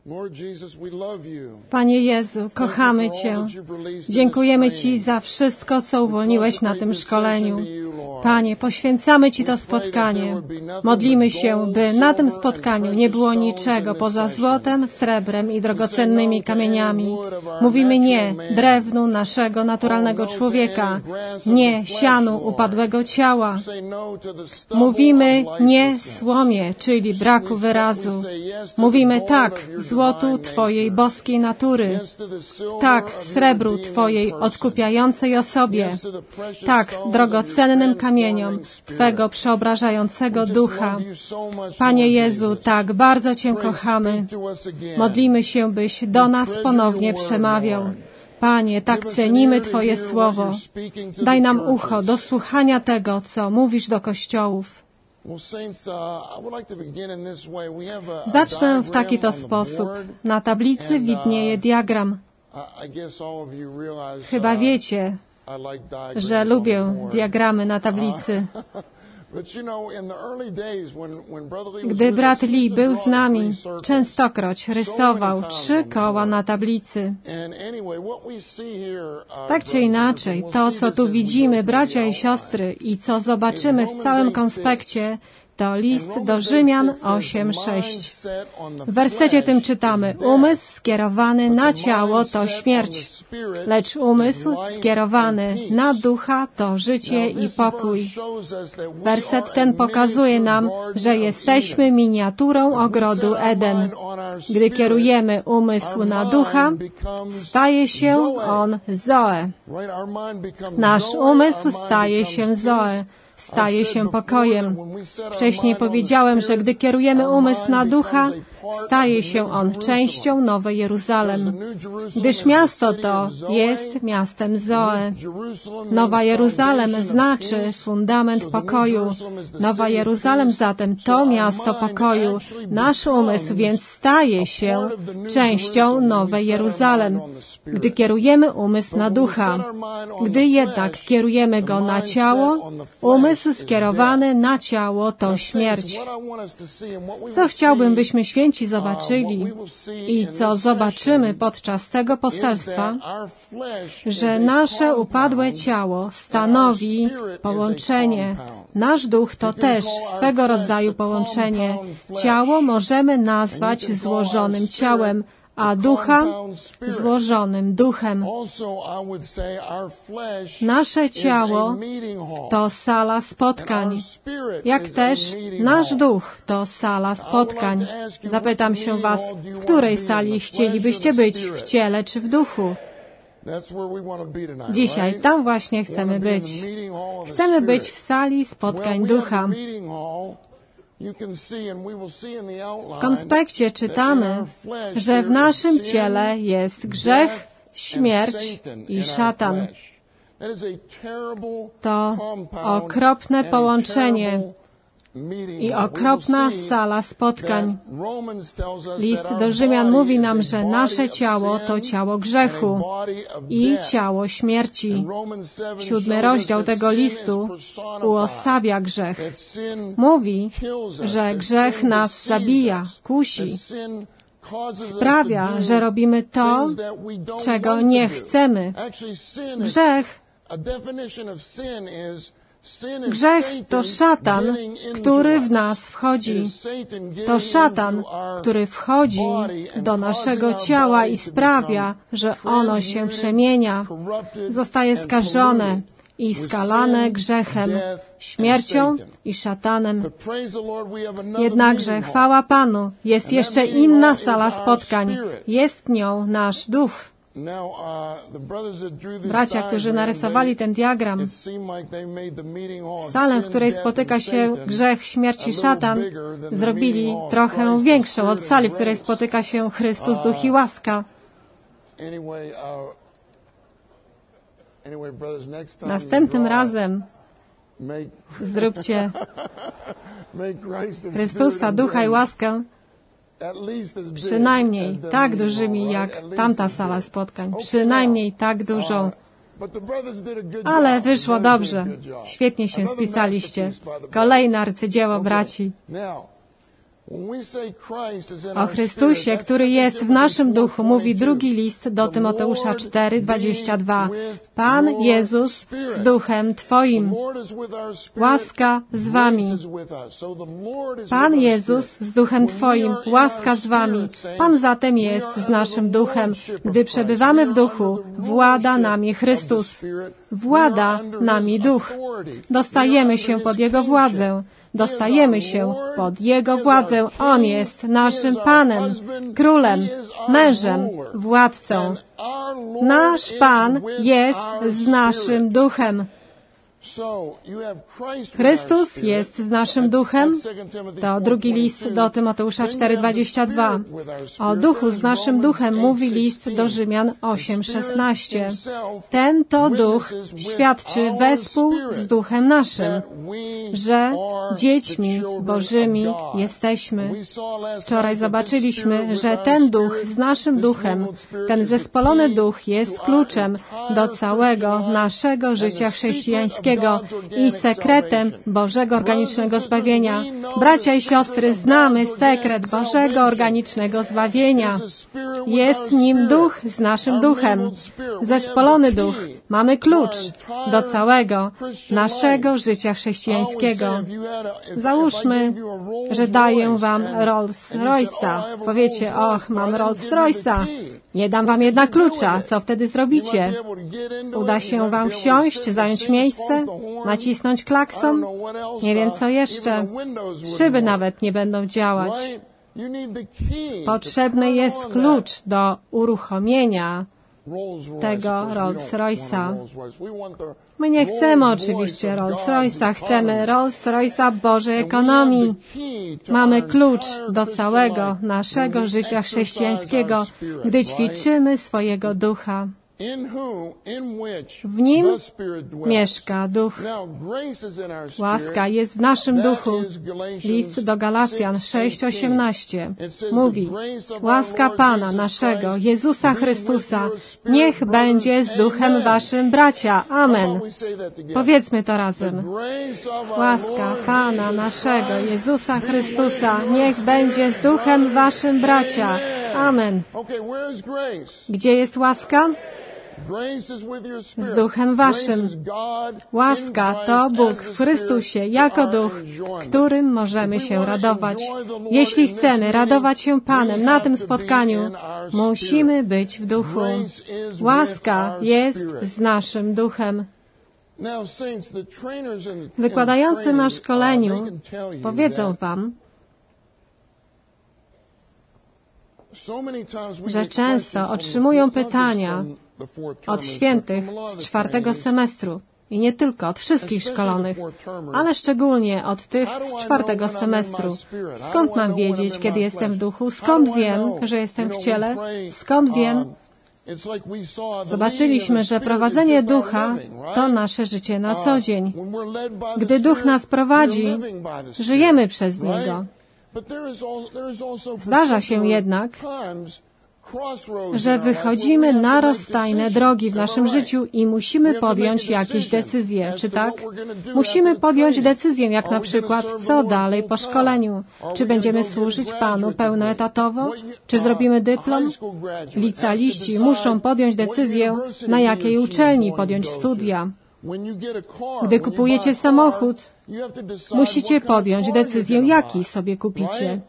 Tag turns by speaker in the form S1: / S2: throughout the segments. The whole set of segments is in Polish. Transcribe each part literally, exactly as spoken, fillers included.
S1: Panie Jezu, kochamy Cię. Dziękujemy Ci za wszystko, co uwolniłeś na tym szkoleniu. Panie, poświęcamy Ci to spotkanie. Modlimy się, by na tym spotkaniu nie było niczego poza złotem, srebrem i drogocennymi kamieniami. Mówimy nie drewnu naszego naturalnego człowieka, nie sianu upadłego ciała. Mówimy nie słomie, czyli braku wyrazu. Mówimy tak złotu Twojej boskiej natury, tak srebru Twojej odkupiającej osobie, tak drogocennym kamieniom Twego przeobrażającego ducha. Panie Jezu, tak bardzo Cię kochamy. Modlimy się, byś do nas ponownie przemawiał. Panie, tak cenimy Twoje słowo. Daj nam ucho do słuchania tego, co mówisz do kościołów. Zacznę w taki to sposób. Na tablicy widnieje diagram. Chyba wiecie, że lubię diagramy na tablicy. Gdy brat Lee był z nami, częstokroć rysował trzy koła na tablicy. Tak czy inaczej, to, co tu widzimy, bracia i siostry, i co zobaczymy w całym konspekcie, to list do Rzymian osiem sześć. W wersecie tym czytamy: umysł skierowany na ciało to śmierć, lecz umysł skierowany na ducha to życie i pokój. Werset ten pokazuje nam, że jesteśmy miniaturą ogrodu Eden. Gdy kierujemy umysł na ducha, staje się on Zoe. Nasz umysł staje się Zoe. Staje się pokojem. Wcześniej powiedziałem, że gdy kierujemy umysł na ducha, staje się on częścią Nowej Jeruzalem, gdyż miasto to jest miastem Zoe. Nowa Jeruzalem znaczy fundament pokoju. Nowa Jeruzalem zatem to miasto pokoju. Nasz umysł więc staje się częścią Nowej Jeruzalem, gdy kierujemy umysł na ducha. Gdy jednak kierujemy go na ciało, umysł skierowany na ciało to śmierć. Co chciałbym, byśmy święci zobaczyli i co zobaczymy podczas tego poselstwa, że nasze upadłe ciało stanowi połączenie. Nasz duch to też swego rodzaju połączenie. Ciało możemy nazwać złożonym ciałem, a ducha złożonym duchem. Nasze ciało to sala spotkań, jak też nasz duch to sala spotkań. Zapytam się Was, w której sali chcielibyście być, w ciele czy w duchu? Dzisiaj tam właśnie chcemy być. Chcemy być w sali spotkań ducha. W konspekcie czytamy, że w naszym ciele jest grzech, śmierć i szatan. To okropne połączenie i okropna sala spotkań. List do Rzymian mówi nam, że nasze ciało to ciało grzechu i ciało śmierci. Siódmy rozdział tego listu uosabia grzech. Mówi, że grzech nas zabija, kusi. Sprawia, że robimy to, czego nie chcemy. Grzech Grzech to szatan, który w nas wchodzi. To szatan, który wchodzi do naszego ciała i sprawia, że ono się przemienia, zostaje skażone i skalane grzechem, śmiercią i szatanem. Jednakże, chwała Panu, jest jeszcze inna sala spotkań. Jest nią nasz duch. Bracia, którzy narysowali ten diagram, salę, w której spotyka się grzech, śmierć i szatan, zrobili trochę większą od sali, w której spotyka się Chrystus, duch i łaska. Następnym razem zróbcie Chrystusa, ducha i łaskę przynajmniej tak dużymi jak tamta sala spotkań. Przynajmniej tak dużą. Ale wyszło dobrze. Świetnie się spisaliście. Kolejne arcydzieło braci. O Chrystusie, który jest w naszym duchu, mówi drugi list do Tymoteusza cztery, dwadzieścia dwa. Pan Jezus z duchem Twoim. Łaska z wami. Pan Jezus z duchem Twoim. Łaska z wami. Pan zatem jest z naszym duchem. Gdy przebywamy w duchu, włada nami Chrystus. Włada nami duch. Dostajemy się pod Jego władzę. Dostajemy się pod Jego władzę. On jest naszym Panem, Królem, Mężem, Władcą. Nasz Pan jest z naszym duchem. Chrystus jest z naszym duchem. To drugi list do Tymoteusza cztery, dwadzieścia dwa. O duchu z naszym duchem mówi list do Rzymian osiem, szesnaście. Ten to duch świadczy wespół z duchem naszym, że dziećmi Bożymi jesteśmy. Wczoraj zobaczyliśmy, że ten duch z naszym duchem, ten zespolony duch jest kluczem do całego naszego życia chrześcijańskiego i sekretem Bożego organicznego zbawienia. Bracia i siostry, znamy sekret Bożego organicznego zbawienia. Jest nim duch z naszym duchem. Zespolony duch. Mamy klucz do całego naszego życia chrześcijańskiego. Załóżmy, że daję wam Rolls Royce'a. Powiecie, och, mam Rolls Royce'a. Nie dam wam jednak klucza. Co wtedy zrobicie? Uda się wam wsiąść, zająć miejsce, nacisnąć klakson? Nie wiem, co jeszcze. Szyby nawet nie będą działać. Potrzebny jest klucz do uruchomienia tego Rolls Royce'a. My nie chcemy oczywiście Rolls Royce'a, chcemy Rolls Royce'a Bożej ekonomii. Mamy klucz do całego naszego życia chrześcijańskiego, gdy ćwiczymy swojego ducha. W nim mieszka duch. Łaska jest w naszym duchu. List do Galacjan sześć, osiemnaście mówi: łaska Pana naszego, Jezusa Chrystusa, niech będzie z duchem waszym, bracia. Amen. Powiedzmy to razem. Łaska Pana naszego, Jezusa Chrystusa, niech będzie z duchem waszym, bracia. Amen. Gdzie jest łaska? Z duchem waszym. Łaska to Bóg w Chrystusie, jako duch, którym możemy się radować. Jeśli chcemy radować się Panem na tym spotkaniu, musimy być w duchu. Łaska jest z naszym duchem. Wykładający na szkoleniu powiedzą wam, że często otrzymują pytania od świętych z czwartego semestru i nie tylko od wszystkich szkolonych, ale szczególnie od tych z czwartego semestru. Skąd mam wiedzieć, kiedy jestem w duchu? Skąd wiem, że jestem w ciele? Skąd wiem? Zobaczyliśmy, że prowadzenie ducha to nasze życie na co dzień. Gdy duch nas prowadzi, żyjemy przez niego. Zdarza się jednak, że wychodzimy na rozstajne drogi w naszym życiu i musimy podjąć jakieś decyzje, czy tak? Musimy podjąć decyzję, jak na przykład, co dalej po szkoleniu. Czy będziemy służyć Panu pełnoetatowo? Czy zrobimy dyplom? Licealiści muszą podjąć decyzję, na jakiej uczelni podjąć studia. Gdy kupujecie samochód, musicie podjąć decyzję, jaki sobie kupicie.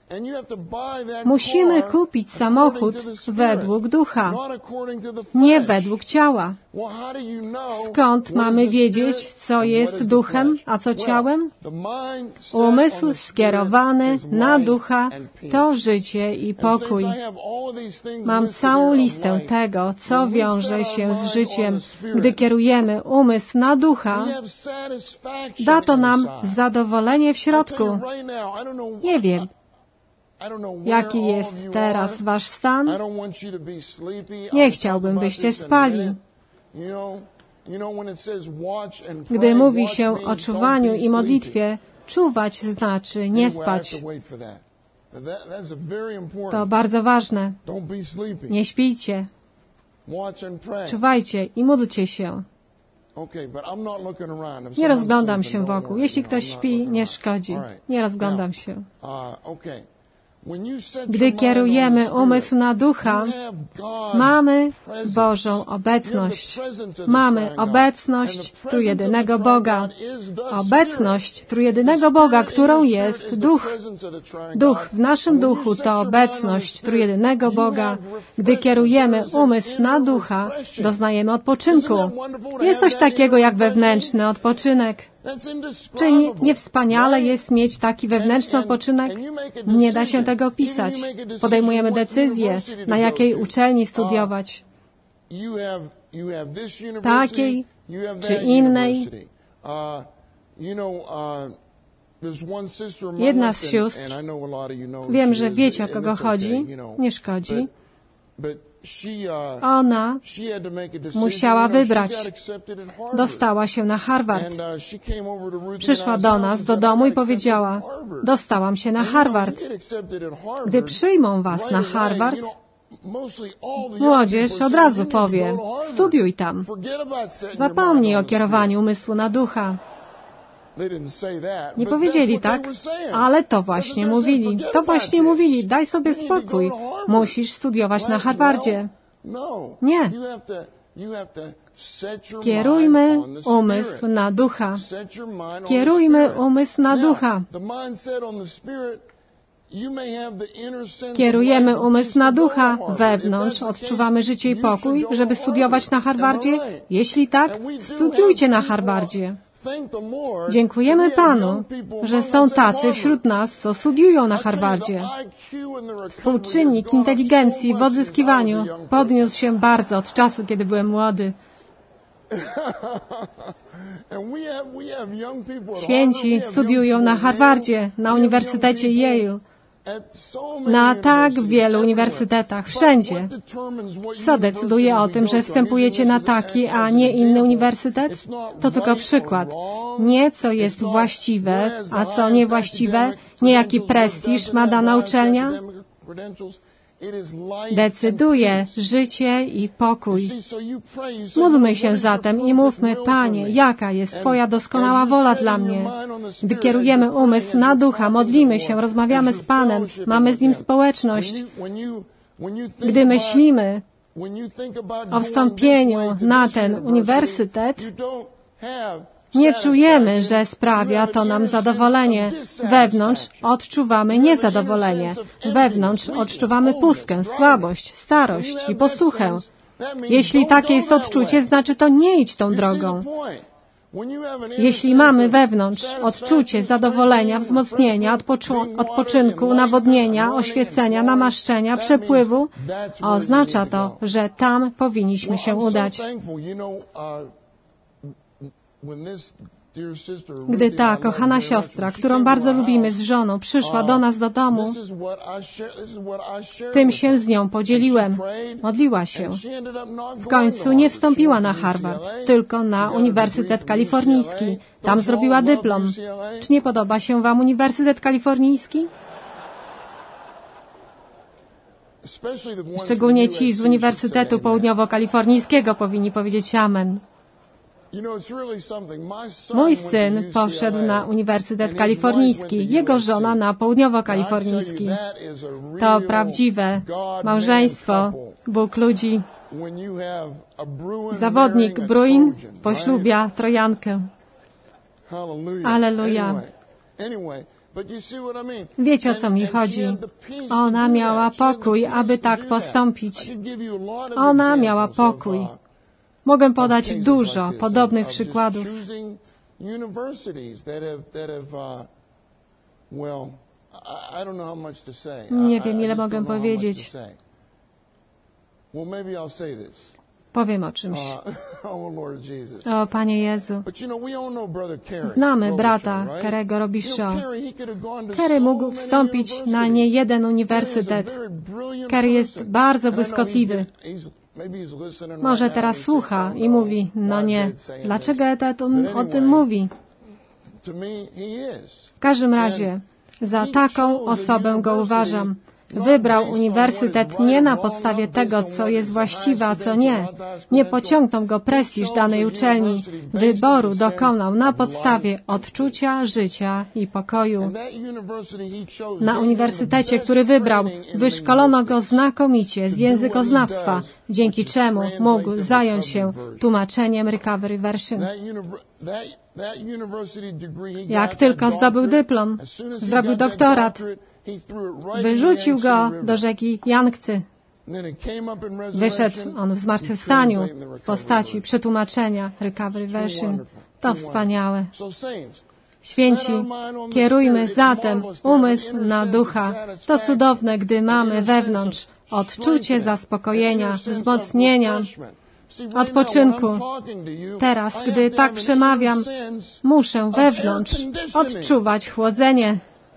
S1: Musimy kupić samochód według ducha, nie według ciała. Skąd mamy wiedzieć, co jest duchem, a co ciałem? Umysł skierowany na ducha to życie i pokój. Mam całą listę tego, co wiąże się z życiem. Gdy kierujemy umysł na ducha, da to nam zadowolenie w środku. Nie wiem, jaki jest teraz wasz stan? Nie chciałbym, byście spali. Gdy mówi się o czuwaniu i modlitwie, czuwać znaczy nie spać. To bardzo ważne. Nie śpijcie. Czuwajcie i módlcie się. Nie rozglądam się wokół. Jeśli ktoś śpi, nie szkodzi. Nie rozglądam się. Gdy kierujemy umysł na ducha, mamy Bożą obecność. Mamy obecność trójjedynego Boga. Obecność trójjedynego Boga, którą jest Duch. Duch w naszym duchu to obecność trójjedynego Boga. Gdy kierujemy umysł na ducha, doznajemy odpoczynku. Jest coś takiego jak wewnętrzny odpoczynek. Czy nie, nie wspaniale jest mieć taki wewnętrzny odpoczynek? Nie da się tego opisać. Podejmujemy decyzję, na jakiej uczelni studiować. Takiej czy innej. Jedna z sióstr, wiem, że wiecie, o kogo chodzi, nie szkodzi. Ona musiała wybrać. Dostała się na Harvard. Przyszła do nas, do domu i powiedziała, dostałam się na Harvard. Gdy przyjmą was na Harvard, młodzież od razu powie, studiuj tam. Zapomnij o kierowaniu umysłu na ducha. Nie powiedzieli tak, ale to właśnie mówili. To właśnie mówili. Daj sobie spokój. Musisz studiować na Harvardzie. Nie. Kierujmy umysł na ducha. Kierujmy umysł na ducha. Kierujemy umysł na ducha. Wewnątrz odczuwamy życie i pokój, żeby studiować na Harvardzie? Jeśli tak, studiujcie na Harvardzie. Dziękujemy Panu, że są tacy wśród nas, co studiują na Harvardzie. Współczynnik inteligencji w odzyskiwaniu podniósł się bardzo od czasu, kiedy byłem młody. Święci studiują na Harvardzie, na Uniwersytecie Yale, na tak wielu uniwersytetach, wszędzie. Co decyduje o tym, że wstępujecie na taki, a nie inny uniwersytet? To tylko przykład. Nie co jest właściwe, a co niewłaściwe, nie jaki prestiż ma dana uczelnia. Decyduje życie i pokój. Módlmy się zatem i mówmy, Panie, jaka jest Twoja doskonała wola dla mnie. Gdy kierujemy umysł na ducha, modlimy się, rozmawiamy z Panem, mamy z Nim społeczność. Gdy myślimy o wstąpieniu na ten uniwersytet, nie czujemy, że sprawia to nam zadowolenie. Wewnątrz odczuwamy niezadowolenie. Wewnątrz odczuwamy pustkę, słabość, starość i posłuchę. Jeśli takie jest odczucie, znaczy to nie idź tą drogą. Jeśli mamy wewnątrz odczucie zadowolenia, wzmocnienia, odpoczu- odpoczynku, nawodnienia, oświecenia, namaszczenia, przepływu, oznacza to, że tam powinniśmy się udać. Gdy ta kochana siostra, którą bardzo lubimy z żoną, przyszła do nas do domu, tym się z nią podzieliłem. Modliła się. W końcu nie wstąpiła na Harvard, tylko na Uniwersytet Kalifornijski. Tam zrobiła dyplom. Czy nie podoba się Wam Uniwersytet Kalifornijski? Szczególnie ci z Uniwersytetu Południowo-Kalifornijskiego powinni powiedzieć amen. Mój syn poszedł na Uniwersytet Kalifornijski, jego żona na Południowo-Kalifornijski. To prawdziwe małżeństwo, Bóg ludzi. Zawodnik Bruin poślubia Trojankę. Alleluja. Wiecie, o co mi chodzi. Ona miała pokój, aby tak postąpić. Ona miała pokój. Mogę podać dużo podobnych przykładów. Nie wiem, ile mogę powiedzieć. Powiem o czymś. O, Panie Jezu. Znamy brata Kerry'ego Robishaw. Kerry mógł wstąpić na niejeden uniwersytet. Kerry jest bardzo błyskotliwy. Może teraz słucha i mówi, no nie, dlaczego Etat on o tym mówi? W każdym razie, za taką osobę go uważam. Wybrał uniwersytet nie na podstawie tego, co jest właściwe, a co nie. Nie pociągnął go prestiż danej uczelni. Wyboru dokonał na podstawie odczucia, życia i pokoju. Na uniwersytecie, który wybrał, wyszkolono go znakomicie z językoznawstwa, dzięki czemu mógł zająć się tłumaczeniem Recovery Version. Jak tylko zdobył dyplom, zrobił doktorat, wyrzucił go do rzeki Yangtze. Wyszedł on w zmartwychwstaniu w postaci przetłumaczenia Recovery Version. To wspaniałe. Święci, kierujmy zatem umysł na ducha. To cudowne, gdy mamy wewnątrz odczucie zaspokojenia, wzmocnienia, odpoczynku. Teraz, gdy tak przemawiam, muszę wewnątrz odczuwać chłodzenie.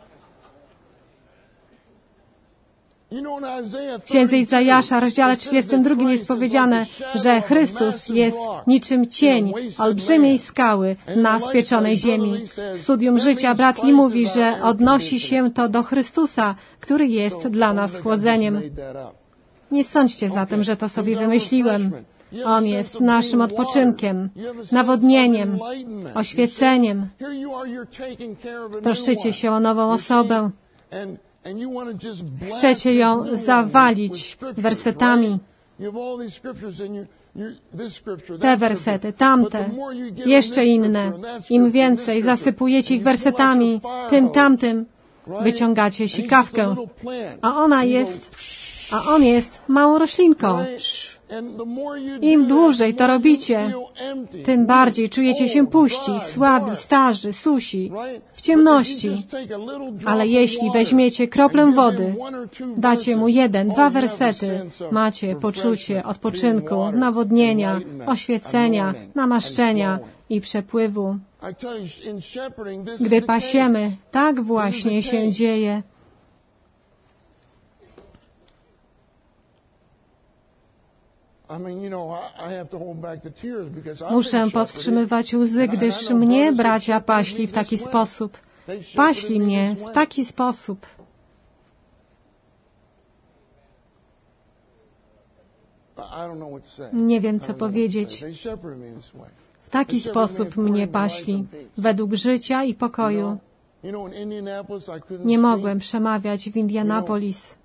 S1: W księdze Izajasza, rozdziale trzydziestym drugim jest powiedziane, że Chrystus jest niczym cień olbrzymiej skały na spieczonej ziemi. W studium życia brat Lee mówi, że odnosi się to do Chrystusa, który jest dla nas chłodzeniem. Nie sądźcie zatem, że to sobie wymyśliłem. On jest naszym odpoczynkiem, nawodnieniem, oświeceniem. Troszczycie się o nową osobę. Chcecie ją zawalić wersetami. Te wersety, tamte, jeszcze inne. Im więcej zasypujecie ich wersetami, tym tamtym wyciągacie sikawkę. A ona jest, a on jest małą roślinką. Im dłużej to robicie, tym bardziej czujecie się puści, słabi, starzy, susi, w ciemności. Ale jeśli weźmiecie kroplę wody, dacie mu jeden, dwa wersety, macie poczucie odpoczynku, nawodnienia, oświecenia, namaszczenia i przepływu. Gdy pasiemy, tak właśnie się dzieje. Muszę powstrzymywać łzy, gdyż mnie bracia paśli w taki sposób. Paśli mnie w taki sposób. Nie wiem, co powiedzieć. W taki sposób mnie paśli, według życia i pokoju. Nie mogłem przemawiać w Indianapolis.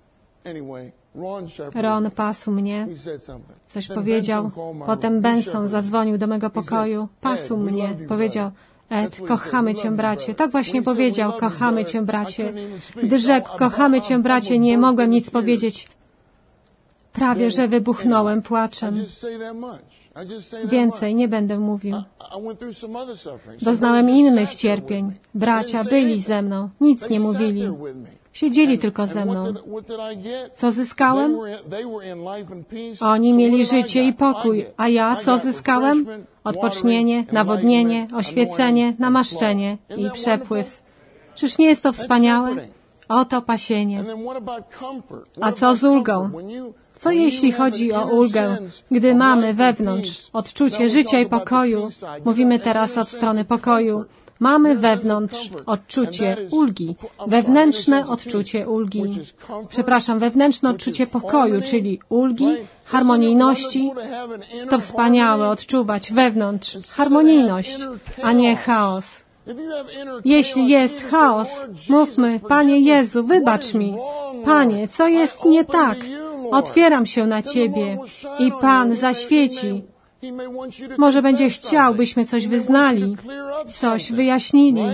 S1: Ron pasł mnie, coś powiedział. Potem Benson zadzwonił do mego pokoju, pasł mnie, powiedział: Ed, kochamy Cię, bracie. Tak właśnie powiedział, kochamy Cię, bracie. Gdy rzekł, kochamy Cię, bracie, nie mogłem nic powiedzieć. Prawie, że wybuchnąłem płaczem. Więcej nie będę mówił. Doznałem innych cierpień. Bracia byli ze mną, nic nie mówili. Siedzieli tylko ze mną. Co zyskałem? Oni mieli życie i pokój. A ja co zyskałem? Odpocznienie, nawodnienie, oświecenie, namaszczenie i przepływ. Czyż nie jest to wspaniałe? Oto pasienie. A co z ulgą? Co jeśli chodzi o ulgę? Gdy mamy wewnątrz odczucie życia i pokoju, mówimy teraz od strony pokoju, mamy wewnątrz odczucie ulgi, wewnętrzne odczucie ulgi. Przepraszam, wewnętrzne odczucie pokoju, czyli ulgi, harmonijności. To wspaniałe odczuwać wewnątrz harmonijność, a nie chaos. Jeśli jest chaos, mówmy: Panie Jezu, wybacz mi. Panie, co jest nie tak? Otwieram się na Ciebie i Pan zaświeci. Może będzie chciał, byśmy coś wyznali, coś wyjaśnili.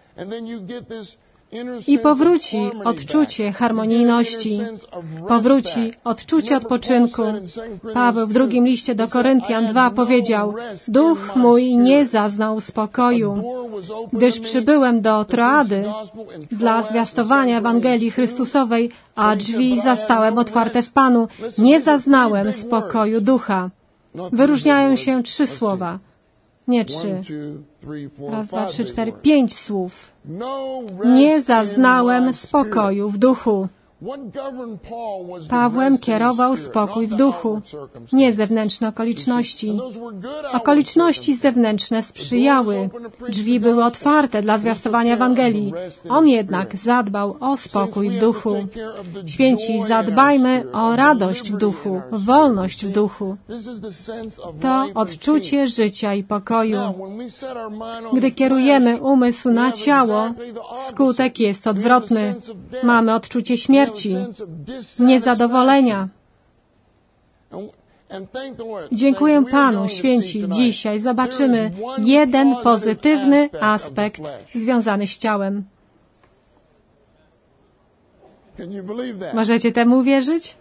S1: I powróci odczucie harmonijności, powróci odczucie odpoczynku. Paweł w drugim liście do Koryntian dwa powiedział: Duch mój nie zaznał spokoju, gdyż przybyłem do Troady dla zwiastowania Ewangelii Chrystusowej, a drzwi zastałem otwarte w Panu. Nie zaznałem spokoju ducha. Wyróżniają się trzy słowa. Nie trzy. Raz, dwa, trzy, cztery, pięć słów. Nie zaznałem spokoju w duchu. Pawłem kierował spokój w duchu, nie zewnętrzne okoliczności. Okoliczności zewnętrzne sprzyjały. Drzwi były otwarte dla zwiastowania Ewangelii. On jednak zadbał o spokój w duchu. Święci, zadbajmy o radość w duchu, wolność w duchu. To odczucie życia i pokoju. Gdy kierujemy umysł na ciało, skutek jest odwrotny. Mamy odczucie śmierci, niezadowolenia. Dziękuję Panu, święci, dzisiaj zobaczymy jeden pozytywny aspekt związany z ciałem. Możecie temu wierzyć?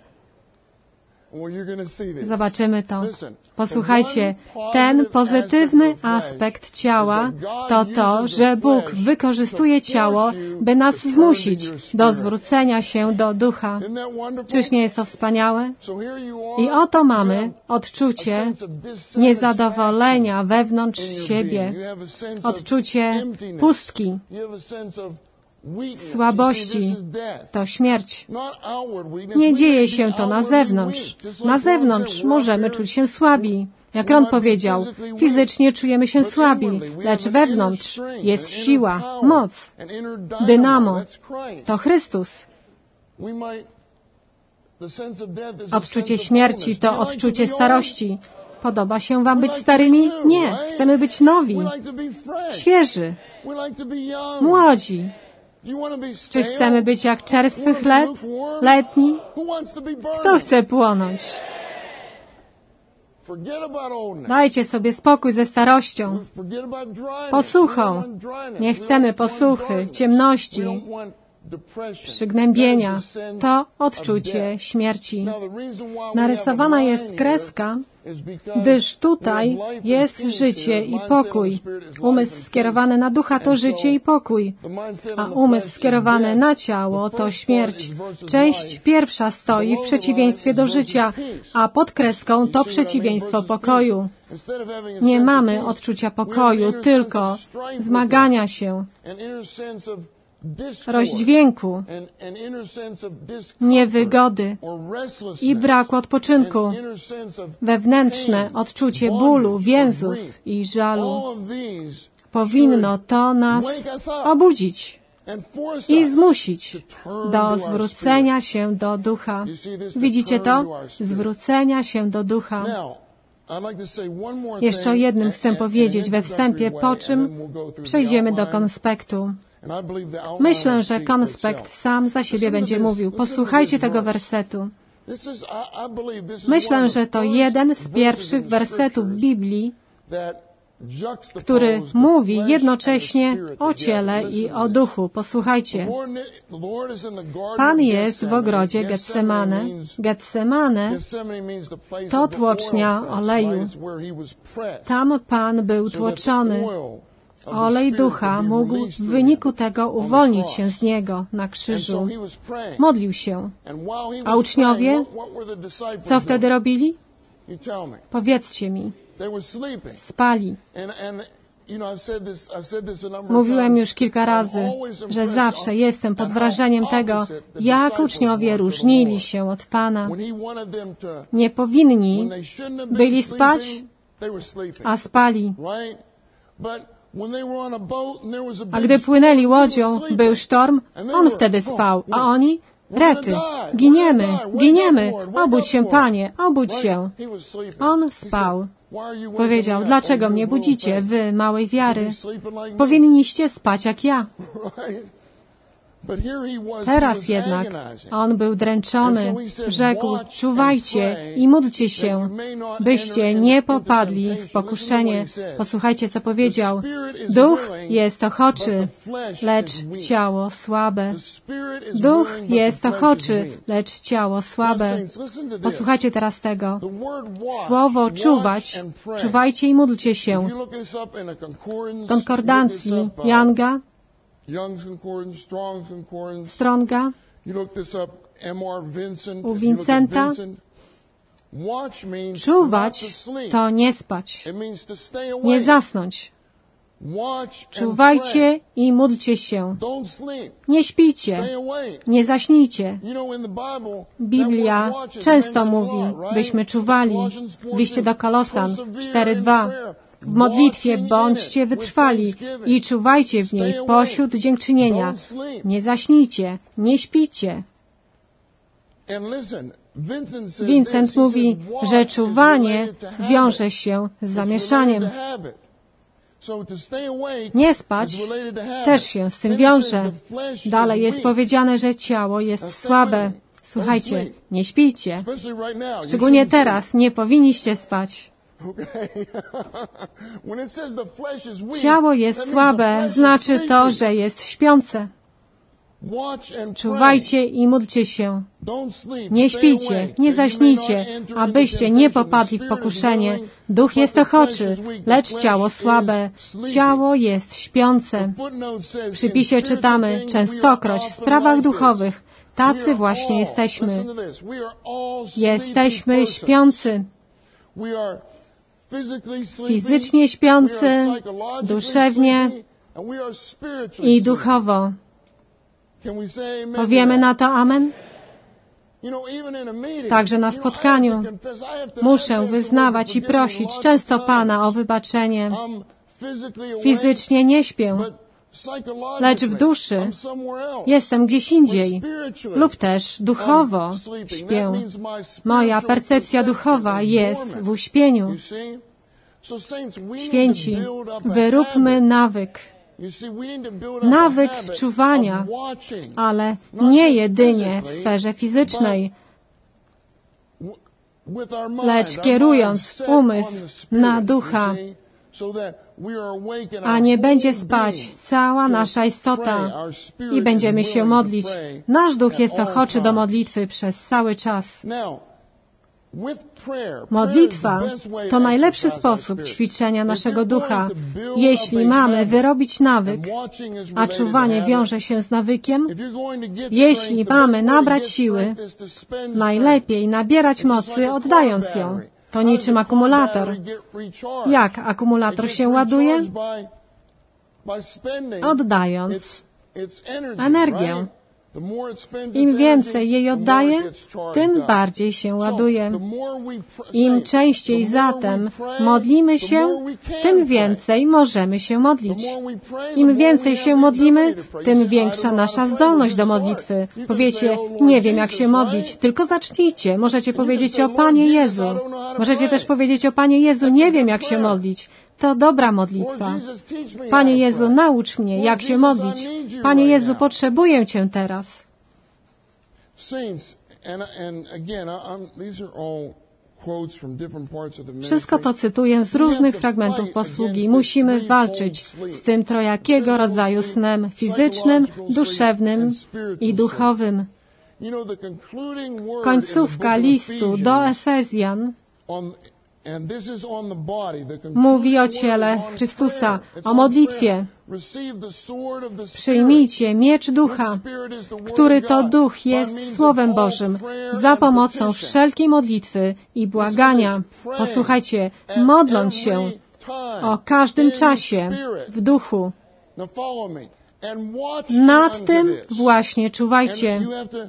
S1: Zobaczymy to. Posłuchajcie, ten pozytywny aspekt ciała to to, że Bóg wykorzystuje ciało, by nas zmusić do zwrócenia się do ducha. Czyż nie jest to wspaniałe? I oto mamy odczucie niezadowolenia wewnątrz siebie, odczucie pustki, słabości. To śmierć. Nie dzieje się to na zewnątrz. Na zewnątrz możemy czuć się słabi. Jak Ron powiedział, fizycznie czujemy się słabi, lecz wewnątrz jest siła, moc, dynamo. To Chrystus. Odczucie śmierci to odczucie starości. Podoba się Wam być starymi? Nie. Chcemy być nowi, świeży, młodzi. Czy chcemy być jak czerstwy chleb, letni? Kto chce płonąć? Dajcie sobie spokój ze starością, posuchą. Nie chcemy posuchy, ciemności, przygnębienia. To odczucie śmierci. Narysowana jest kreska, gdyż tutaj jest życie i pokój. Umysł skierowany na ducha to życie i pokój, a umysł skierowany na ciało to śmierć. Część pierwsza stoi w przeciwieństwie do życia, a pod kreską to przeciwieństwo pokoju. Nie mamy odczucia pokoju, tylko zmagania się, rozdźwięku, niewygody i braku odpoczynku, wewnętrzne odczucie bólu, więzów i żalu. Powinno to nas obudzić i zmusić do zwrócenia się do ducha. Widzicie to? Zwrócenia się do ducha. Jeszcze o jednym chcę powiedzieć we wstępie, po czym przejdziemy do konspektu. Myślę, że konspekt sam za siebie będzie mówił. Posłuchajcie tego wersetu. Myślę, że to jeden z pierwszych wersetów w Biblii, który mówi jednocześnie o ciele i o duchu. Posłuchajcie. Pan jest w ogrodzie Getsemane. Getsemane to tłocznia oleju. Tam Pan był tłoczony. Olej ducha mógł w wyniku tego uwolnić się z niego na krzyżu. Modlił się. A uczniowie, co wtedy robili? Powiedzcie mi. Spali. Mówiłem już kilka razy, że zawsze jestem pod wrażeniem tego, jak uczniowie różnili się od Pana. Nie powinni byli spać, a spali. A gdy płynęli łodzią, był sztorm, on wtedy spał, a oni? Rety, giniemy, giniemy, obudź się, Panie, obudź się. On spał. Powiedział, dlaczego mnie budzicie, wy, małej wiary? Powinniście spać jak ja. Teraz jednak on był dręczony. Rzekł, czuwajcie i módlcie się, byście nie popadli w pokuszenie. Posłuchajcie, co powiedział. Duch jest ochoczy, lecz ciało słabe. Duch jest ochoczy, lecz ciało słabe. Posłuchajcie teraz tego. Słowo czuwać, czuwajcie i módlcie się. W konkordancji Younga, Stronga, u Vincenta, czuwać to nie spać, nie zasnąć. Czuwajcie i módlcie się. Nie śpijcie, nie zaśnijcie. Biblia często mówi, byśmy czuwali. W liście do Kolosan cztery dwa. W modlitwie bądźcie wytrwali i czuwajcie w niej pośród dziękczynienia. Nie zaśnijcie, nie śpijcie. Vincent mówi, że czuwanie wiąże się z zamieszaniem. Nie spać też się z tym wiąże. Dalej jest powiedziane, że ciało jest słabe. Słuchajcie, nie śpijcie. Szczególnie teraz nie powinniście spać. Ciało jest słabe, znaczy to, że jest śpiące. Czuwajcie i módlcie się. Nie śpijcie, nie zaśnijcie, abyście nie popadli w pokuszenie. Duch jest ochoczy, lecz ciało słabe. Ciało jest śpiące. W przypisie czytamy częstokroć w sprawach duchowych. Tacy właśnie jesteśmy. Jesteśmy śpiący. Fizycznie śpiący, duszewnie i duchowo. Powiemy na to amen? Także na spotkaniu muszę wyznawać i prosić często Pana o wybaczenie. Fizycznie nie śpię, lecz w duszy jestem gdzieś indziej lub też duchowo śpię. Moja percepcja duchowa jest w uśpieniu. Święci, wyróbmy nawyk. Nawyk czuwania, ale nie jedynie w sferze fizycznej, lecz kierując umysł na ducha, a nie będzie spać cała nasza istota i będziemy się modlić. Nasz duch jest ochoczy do modlitwy przez cały czas. Modlitwa to najlepszy sposób ćwiczenia naszego ducha. Jeśli mamy wyrobić nawyk, a czuwanie wiąże się z nawykiem, jeśli mamy nabrać siły, najlepiej nabierać mocy, oddając ją. To niczym akumulator. Jak akumulator się ładuje? Oddając energię. Im więcej jej oddaje, tym bardziej się ładuje. Im częściej zatem modlimy się, tym więcej możemy się modlić. Im więcej się modlimy, tym większa nasza zdolność do modlitwy. Powiecie, nie wiem jak się modlić, tylko zacznijcie. Możecie powiedzieć o Panie Jezu. Możecie też powiedzieć o Panie Jezu, nie wiem jak się modlić. To dobra modlitwa. Panie Jezu, naucz mnie, jak się modlić. Panie Jezu, potrzebuję Cię teraz. Wszystko to cytuję z różnych fragmentów posługi. Musimy walczyć z tym trojakiego rodzaju snem fizycznym, duszewnym i duchowym. Końcówka listu do Efezjan mówi o ciele Chrystusa, o modlitwie. Przyjmijcie miecz ducha, który to duch jest Słowem Bożym, za pomocą wszelkiej modlitwy i błagania. Posłuchajcie, modląc się o każdym czasie w duchu. Nad tym właśnie czuwajcie.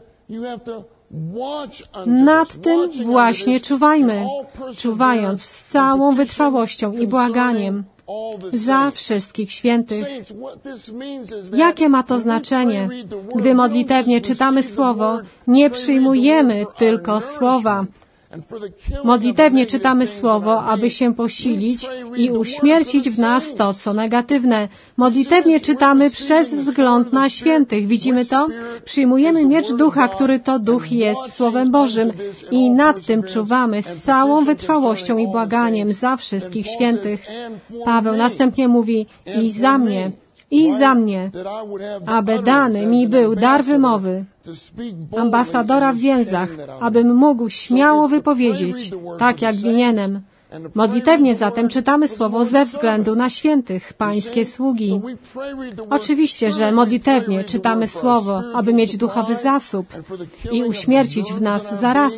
S1: Nad tym właśnie czuwajmy, czuwając z całą wytrwałością i błaganiem za wszystkich świętych. Jakie ma to znaczenie? Gdy modlitewnie czytamy Słowo, nie przyjmujemy tylko Słowa. Modlitewnie czytamy Słowo, aby się posilić i uśmiercić w nas to, co negatywne. Modlitewnie czytamy przez wzgląd na świętych. Widzimy to? Przyjmujemy miecz ducha, który to duch jest Słowem Bożym i nad tym czuwamy z całą wytrwałością i błaganiem za wszystkich świętych. Paweł następnie mówi, i za mnie, i za mnie, aby dany mi był dar wymowy, ambasadora w więzach, abym mógł śmiało wypowiedzieć, tak jak winienem. Modlitewnie zatem czytamy Słowo ze względu na świętych, Pańskie sługi. Oczywiście, że modlitewnie czytamy Słowo, aby mieć duchowy zasób i uśmiercić w nas zarazki.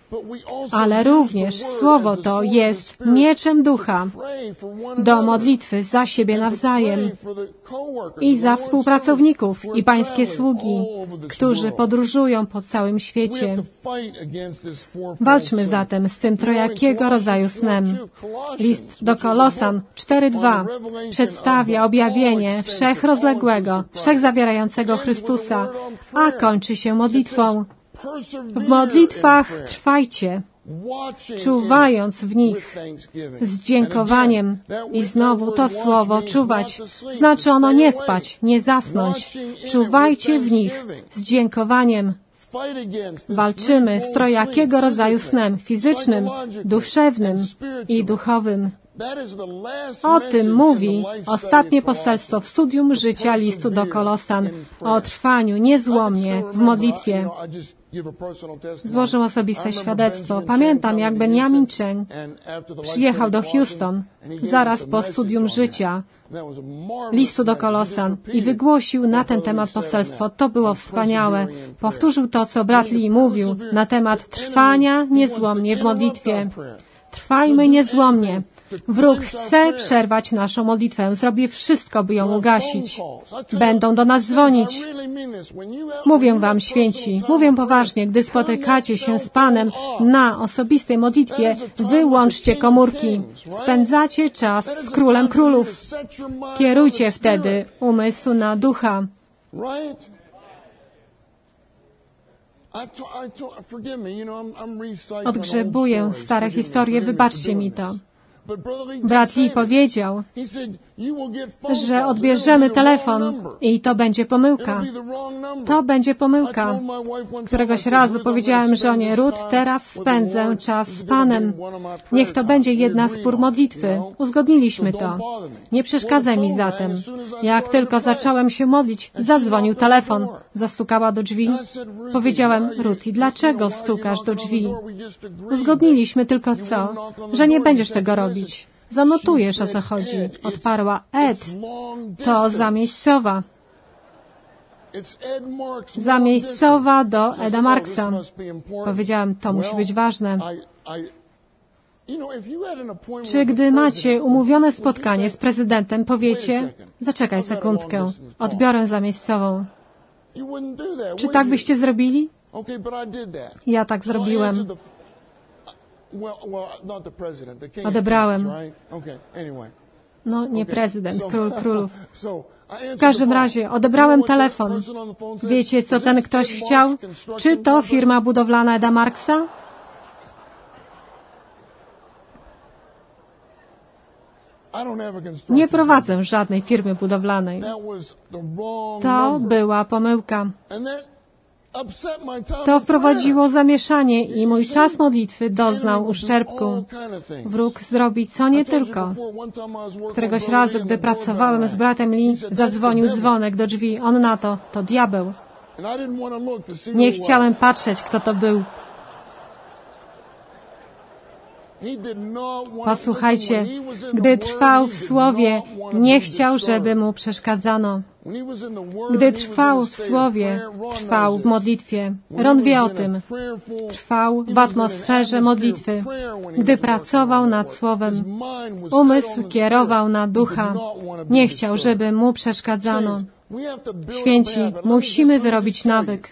S1: ale również Słowo to jest mieczem ducha do modlitwy za siebie nawzajem i za współpracowników i pańskie sługi, którzy podróżują po całym świecie. Walczmy zatem z tym trojakiego rodzaju snem. List do Kolosan cztery dwa przedstawia objawienie wszechrozległego, wszechzawierającego Chrystusa, a kończy się modlitwą. W modlitwach trwajcie, czuwając w nich z dziękowaniem. I znowu to słowo czuwać, znaczy ono nie spać, nie zasnąć. Czuwajcie w nich z dziękowaniem. Walczymy z trojakiego rodzaju snem fizycznym, duszewnym i duchowym. O tym mówi ostatnie poselstwo w studium życia listu do Kolosan, o trwaniu niezłomnie w modlitwie. Złożył osobiste świadectwo. Pamiętam, jak Benjamin Cheng przyjechał do Houston zaraz po studium życia listu do Kolosan i wygłosił na ten temat poselstwo. To było wspaniałe. Powtórzył to, co brat Lee mówił na temat trwania niezłomnie w modlitwie. Trwajmy niezłomnie. Wróg chce przerwać naszą modlitwę. Zrobię wszystko, by ją ugasić. Będą do nas dzwonić. Mówię wam, święci, mówię poważnie, gdy spotykacie się z Panem na osobistej modlitwie, wyłączcie komórki. Spędzacie czas z Królem Królów. Kierujcie wtedy umysł na ducha. Odgrzebuję stare historie, wybaczcie mi to. Brat Lee powiedział, że odbierzemy telefon i to będzie pomyłka. To będzie pomyłka. Któregoś razu powiedziałem żonie, Ruth, teraz spędzę czas z Panem. Niech to będzie jedna z pór modlitwy. Uzgodniliśmy to. Nie przeszkadzaj mi zatem. Jak tylko zacząłem się modlić, zadzwonił telefon. Zastukała do drzwi. Powiedziałem, Ruth, i dlaczego stukasz do drzwi? Uzgodniliśmy tylko co? Że nie będziesz tego robić. Zanotujesz, o co chodzi. Odparła, Ed, to zamiejscowa. Zamiejscowa do Eda Marksa. Powiedziałem, to musi być ważne. Czy gdy macie umówione spotkanie z prezydentem, powiecie, zaczekaj sekundkę, odbiorę zamiejscową. Czy tak byście zrobili? Ja tak zrobiłem. Odebrałem. No, nie prezydent, król królów. W każdym razie odebrałem telefon. Wiecie, co ten ktoś chciał? Czy to firma budowlana Eda Marksa? Nie prowadzę żadnej firmy budowlanej. To była pomyłka. To wprowadziło zamieszanie i mój czas modlitwy doznał uszczerbku. Wróg zrobi co nie tylko. Któregoś razu, gdy pracowałem z bratem Lee, zadzwonił dzwonek do drzwi. On na to, to diabeł. Nie chciałem patrzeć, kto to był. Posłuchajcie, gdy trwał w Słowie, nie chciał, żeby mu przeszkadzano. Gdy trwał w Słowie, trwał w modlitwie. Ron wie o tym. Trwał w atmosferze modlitwy. Gdy pracował nad Słowem, umysł kierował na ducha. Nie chciał, żeby mu przeszkadzano. Święci, musimy wyrobić nawyk.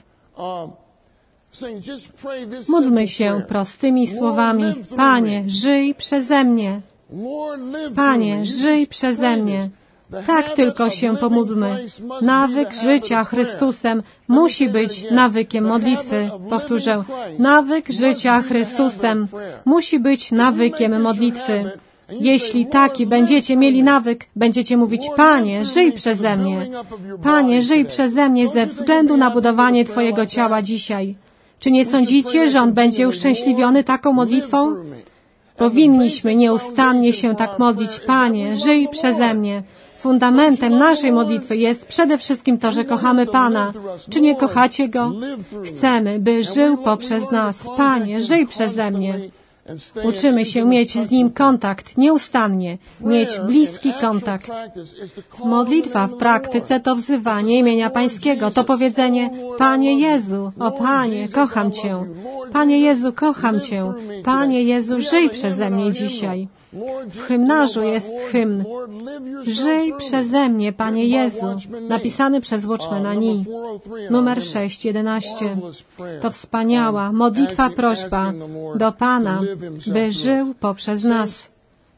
S1: Módlmy się prostymi słowami. Panie, żyj przeze mnie. Panie, żyj przeze mnie. Tak tylko się pomódlmy. Nawyk życia Chrystusem musi być nawykiem modlitwy. Powtórzę. Nawyk życia Chrystusem musi być nawykiem modlitwy. Jeśli taki będziecie mieli nawyk, będziecie mówić, Panie, żyj przeze mnie. Panie, żyj przeze mnie ze względu na budowanie Twojego ciała dzisiaj. Czy nie sądzicie, że On będzie uszczęśliwiony taką modlitwą? Powinniśmy nieustannie się tak modlić. Panie, żyj przeze mnie. Fundamentem naszej modlitwy jest przede wszystkim to, że kochamy Pana. Czy nie kochacie Go? Chcemy, by żył poprzez nas. Panie, żyj przeze mnie. Uczymy się mieć z Nim kontakt nieustannie, mieć bliski kontakt. Modlitwa w praktyce to wzywanie imienia Pańskiego, to powiedzenie: Panie Jezu, o Panie, kocham Cię. Panie Jezu, kocham Cię. Panie Jezu, żyj przeze mnie dzisiaj. W hymnarzu jest hymn: Żyj przeze mnie, Panie Jezu, napisany przez Watchmana Nee, numer sześć jedenaście. To wspaniała modlitwa, prośba do Pana, by żył poprzez nas.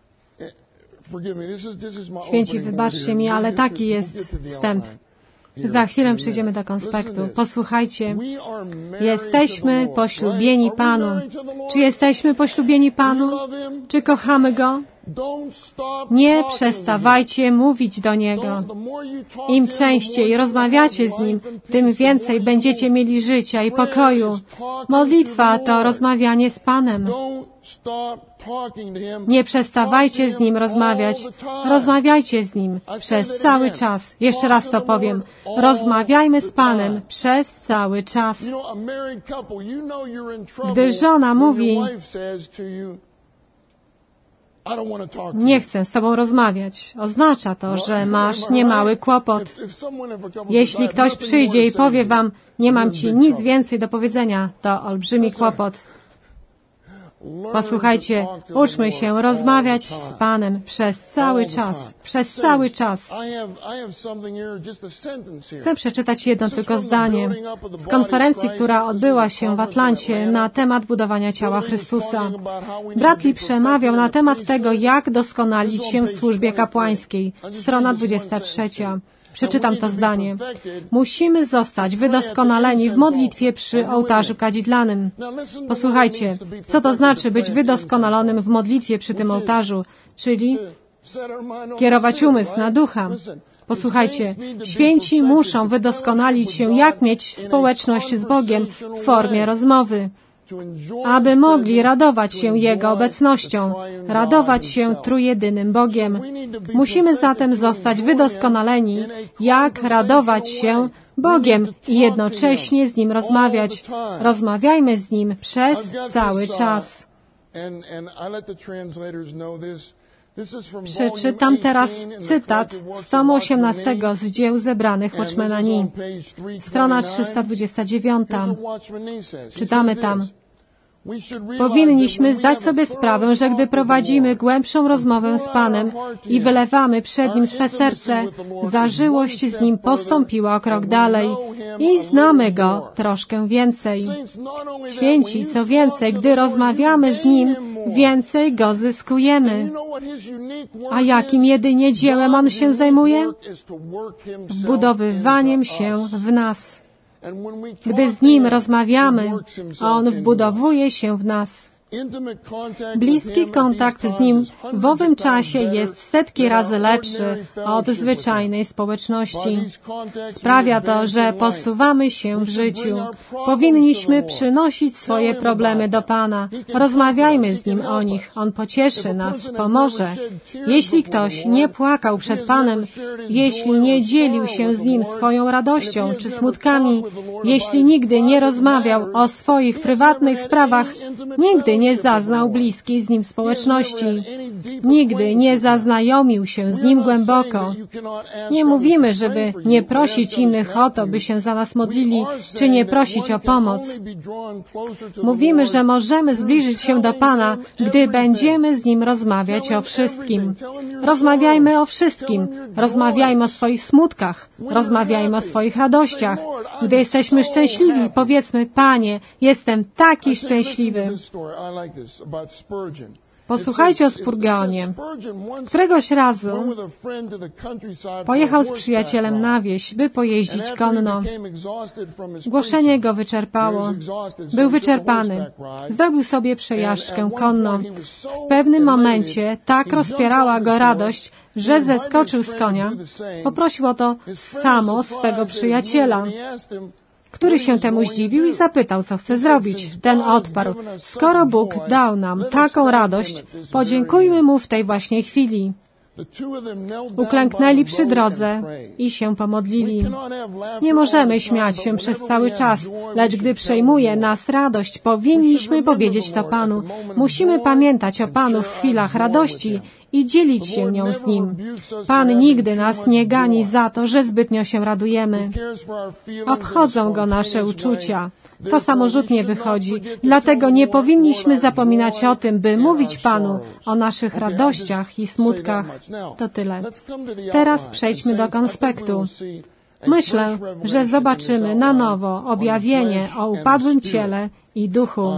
S1: Święci, wybaczcie mi, ale taki jest wstęp. Za chwilę przyjdziemy do konspektu. Posłuchajcie, jesteśmy poślubieni Panu. Czy jesteśmy poślubieni Panu? Czy kochamy Go? Nie przestawajcie mówić do Niego. Im częściej rozmawiacie z Nim, tym więcej będziecie mieli życia i pokoju. Modlitwa to rozmawianie z Panem. Nie przestawajcie z Nim rozmawiać. Rozmawiajcie z Nim przez cały czas. Jeszcze raz to powiem. Rozmawiajmy z Panem przez cały czas. Gdy żona mówi: nie chcę z Tobą rozmawiać, oznacza to, że masz niemały kłopot. Jeśli ktoś przyjdzie i powie Wam: nie mam Ci nic więcej do powiedzenia, to olbrzymi kłopot. Posłuchajcie, uczmy się rozmawiać z Panem przez cały czas, przez cały czas. Chcę przeczytać jedno tylko zdanie z konferencji, która odbyła się w Atlancie na temat budowania ciała Chrystusa. Bradley przemawiał na temat tego, jak doskonalić się w służbie kapłańskiej. Strona dwudziesta trzecia. Przeczytam to zdanie. Musimy zostać wydoskonaleni w modlitwie przy ołtarzu kadzidlanym. Posłuchajcie, co to znaczy być wydoskonalonym w modlitwie przy tym ołtarzu, czyli kierować umysł na ducha. Posłuchajcie, święci muszą wydoskonalić się, jak mieć społeczność z Bogiem w formie rozmowy, aby mogli radować się Jego obecnością, radować się trójjedynym Bogiem. Musimy zatem zostać wydoskonaleni, jak radować się Bogiem i jednocześnie z Nim rozmawiać. Rozmawiajmy z Nim przez cały czas. Przeczytam teraz cytat z tomu osiemnastego z dzieł zebranych Watchmana Nee. Strona trzysta dwudziesta dziewiąta. Czytamy tam: powinniśmy zdać sobie sprawę, że gdy prowadzimy głębszą rozmowę z Panem i wylewamy przed Nim swe serce, zażyłość z Nim postąpiła o krok dalej i znamy Go troszkę więcej. Święci, co więcej, gdy rozmawiamy z Nim, więcej Go zyskujemy. A jakim jedynie dziełem On się zajmuje? Wbudowywaniem się w nas. Gdy z Nim rozmawiamy, On wbudowuje się w nas. Bliski kontakt z Nim w owym czasie jest setki razy lepszy od zwyczajnej społeczności. Sprawia to, że posuwamy się w życiu. Powinniśmy przynosić swoje problemy do Pana. Rozmawiajmy z Nim o nich. On pocieszy nas, pomoże. Jeśli ktoś nie płakał przed Panem, jeśli nie dzielił się z Nim swoją radością czy smutkami, jeśli nigdy nie rozmawiał o swoich prywatnych sprawach, nigdy nie zaznał bliskiej z Nim społeczności. Nigdy nie zaznajomił się z Nim głęboko. Nie mówimy, żeby nie prosić innych o to, by się za nas modlili, czy nie prosić o pomoc. Mówimy, że możemy zbliżyć się do Pana, gdy będziemy z Nim rozmawiać o wszystkim. Rozmawiajmy o wszystkim. Rozmawiajmy o swoich smutkach. Rozmawiajmy o swoich radościach. Gdy jesteśmy szczęśliwi, powiedzmy: Panie, jestem taki szczęśliwy. Posłuchajcie o Spurgeonie. Któregoś razu pojechał z przyjacielem na wieś, by pojeździć konno. Głoszenie go wyczerpało. Był wyczerpany. Zrobił sobie przejażdżkę konną. W pewnym momencie tak rozpierała go radość, że zeskoczył z konia. Poprosił o to samo swego przyjaciela, który się temu zdziwił i zapytał, co chce zrobić. Ten odparł: skoro Bóg dał nam taką radość, podziękujmy Mu w tej właśnie chwili. Uklęknęli przy drodze i się pomodlili. Nie możemy śmiać się przez cały czas, lecz gdy przejmuje nas radość, powinniśmy powiedzieć to Panu. Musimy pamiętać o Panu w chwilach radości i dzielić się nią z Nim. Pan nigdy nas nie gani za to, że zbytnio się radujemy. Obchodzą Go nasze uczucia. To samorzutnie wychodzi. Dlatego nie powinniśmy zapominać o tym, by mówić Panu o naszych radościach i smutkach. To tyle. Teraz przejdźmy do konspektu. Myślę, że zobaczymy na nowo objawienie o upadłym ciele i duchu.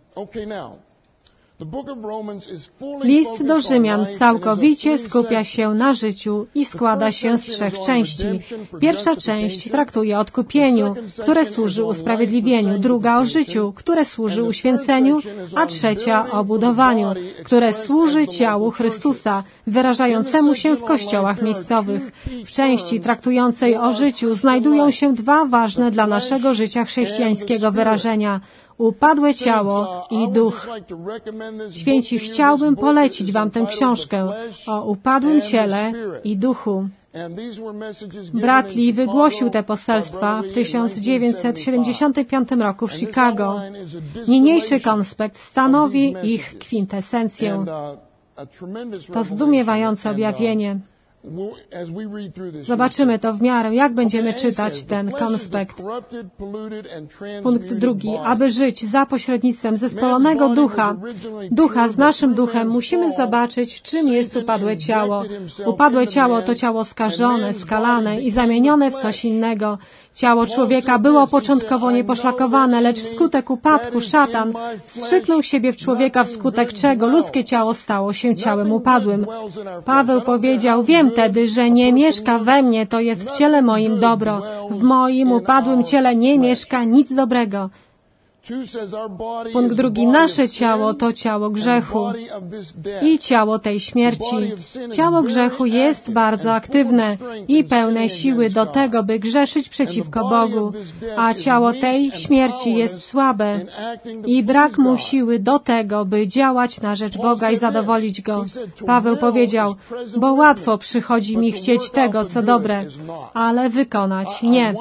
S1: List do Rzymian całkowicie skupia się na życiu i składa się z trzech części. Pierwsza część traktuje o odkupieniu, które służy usprawiedliwieniu, druga o życiu, które służy uświęceniu, a trzecia o budowaniu, które służy ciału Chrystusa, wyrażającemu się w kościołach miejscowych. W części traktującej o życiu znajdują się dwa ważne dla naszego życia chrześcijańskiego wyrażenia: upadłe ciało i duch. Święci, chciałbym polecić Wam tę książkę o upadłym ciele i duchu. Brat Lee wygłosił te poselstwa w tysiąc dziewięćset siedemdziesiątym piątym roku w Chicago. Niniejszy konspekt stanowi ich kwintesencję. To zdumiewające objawienie. Zobaczymy to w miarę, jak będziemy czytać ten konspekt. Punkt drugi. Aby żyć za pośrednictwem zespolonego ducha, ducha z naszym duchem, musimy zobaczyć, czym jest upadłe ciało. Upadłe ciało to ciało skażone, skalane i zamienione w coś innego. Ciało człowieka było początkowo nieposzlakowane, lecz wskutek upadku szatan wstrzyknął siebie w człowieka, wskutek czego ludzkie ciało stało się ciałem upadłym. Paweł powiedział: wiem tedy, że nie mieszka we mnie, to jest w ciele moim dobro. W moim upadłym ciele nie mieszka nic dobrego. Punkt drugi. Nasze ciało to ciało grzechu i ciało tej śmierci. Ciało grzechu jest bardzo aktywne i pełne siły do tego, by grzeszyć przeciwko Bogu, a ciało tej śmierci jest słabe i brak mu siły do tego, by działać na rzecz Boga i zadowolić Go. Paweł powiedział: bo łatwo przychodzi mi chcieć tego, co dobre, ale wykonać nie.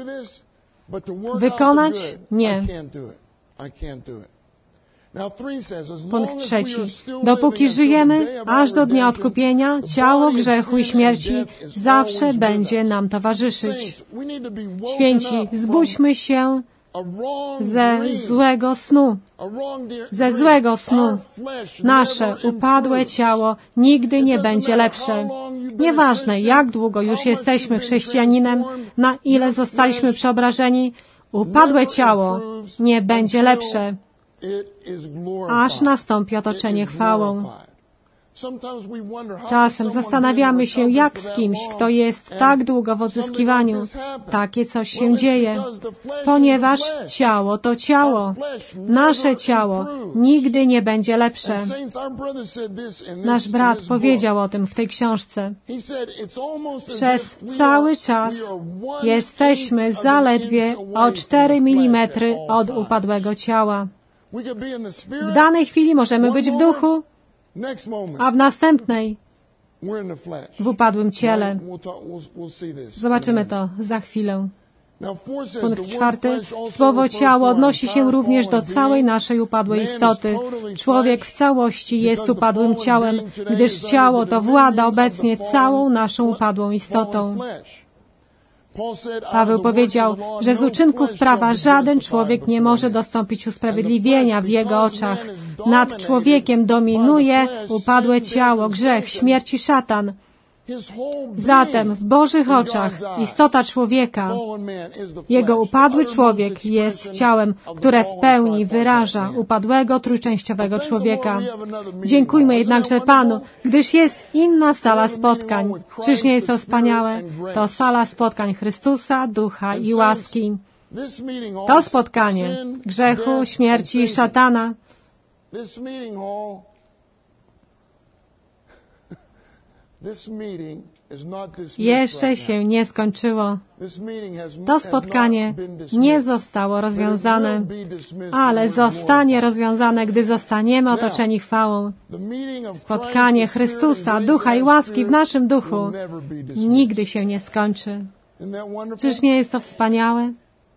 S1: Wykonać? Nie. Punkt trzeci. Dopóki żyjemy, aż do dnia odkupienia, ciało grzechu i śmierci zawsze będzie nam towarzyszyć. Święci, zbudźmy się ze złego snu. Ze złego snu. Nasze upadłe ciało nigdy nie będzie lepsze. Nieważne, jak długo już jesteśmy chrześcijaninem, na ile zostaliśmy przeobrażeni, upadłe ciało nie będzie lepsze, aż nastąpi otoczenie chwałą. Czasem zastanawiamy się, jak z kimś, kto jest tak długo w odzyskiwaniu, takie coś się dzieje, ponieważ ciało to ciało. Nasze ciało nigdy nie będzie lepsze. Nasz brat powiedział o tym w tej książce. Przez cały czas jesteśmy zaledwie o cztery milimetry od upadłego ciała. W danej chwili możemy być w duchu, a w następnej w upadłym ciele. Zobaczymy to za chwilę. Punkt czwarty. Słowo ciało odnosi się również do całej naszej upadłej istoty. Człowiek w całości jest upadłym ciałem, gdyż ciało to włada obecnie całą naszą upadłą istotą. Paweł powiedział, że z uczynków prawa żaden człowiek nie może dostąpić usprawiedliwienia w jego oczach. Nad człowiekiem dominuje upadłe ciało, grzech, śmierć i szatan. Zatem w Bożych oczach istota człowieka, jego upadły człowiek jest ciałem, które w pełni wyraża upadłego trójczęściowego człowieka. Dziękujmy jednakże Panu, gdyż jest inna sala spotkań. Czyż nie jest to wspaniałe? To sala spotkań Chrystusa, Ducha i łaski. To spotkanie grzechu, śmierci i szatana Jeszcze się nie skończyło. To spotkanie nie zostało rozwiązane, ale zostanie rozwiązane, gdy zostaniemy otoczeni chwałą. Spotkanie Chrystusa, Ducha i łaski w naszym duchu nigdy się nie skończy. Czyż nie jest to wspaniałe?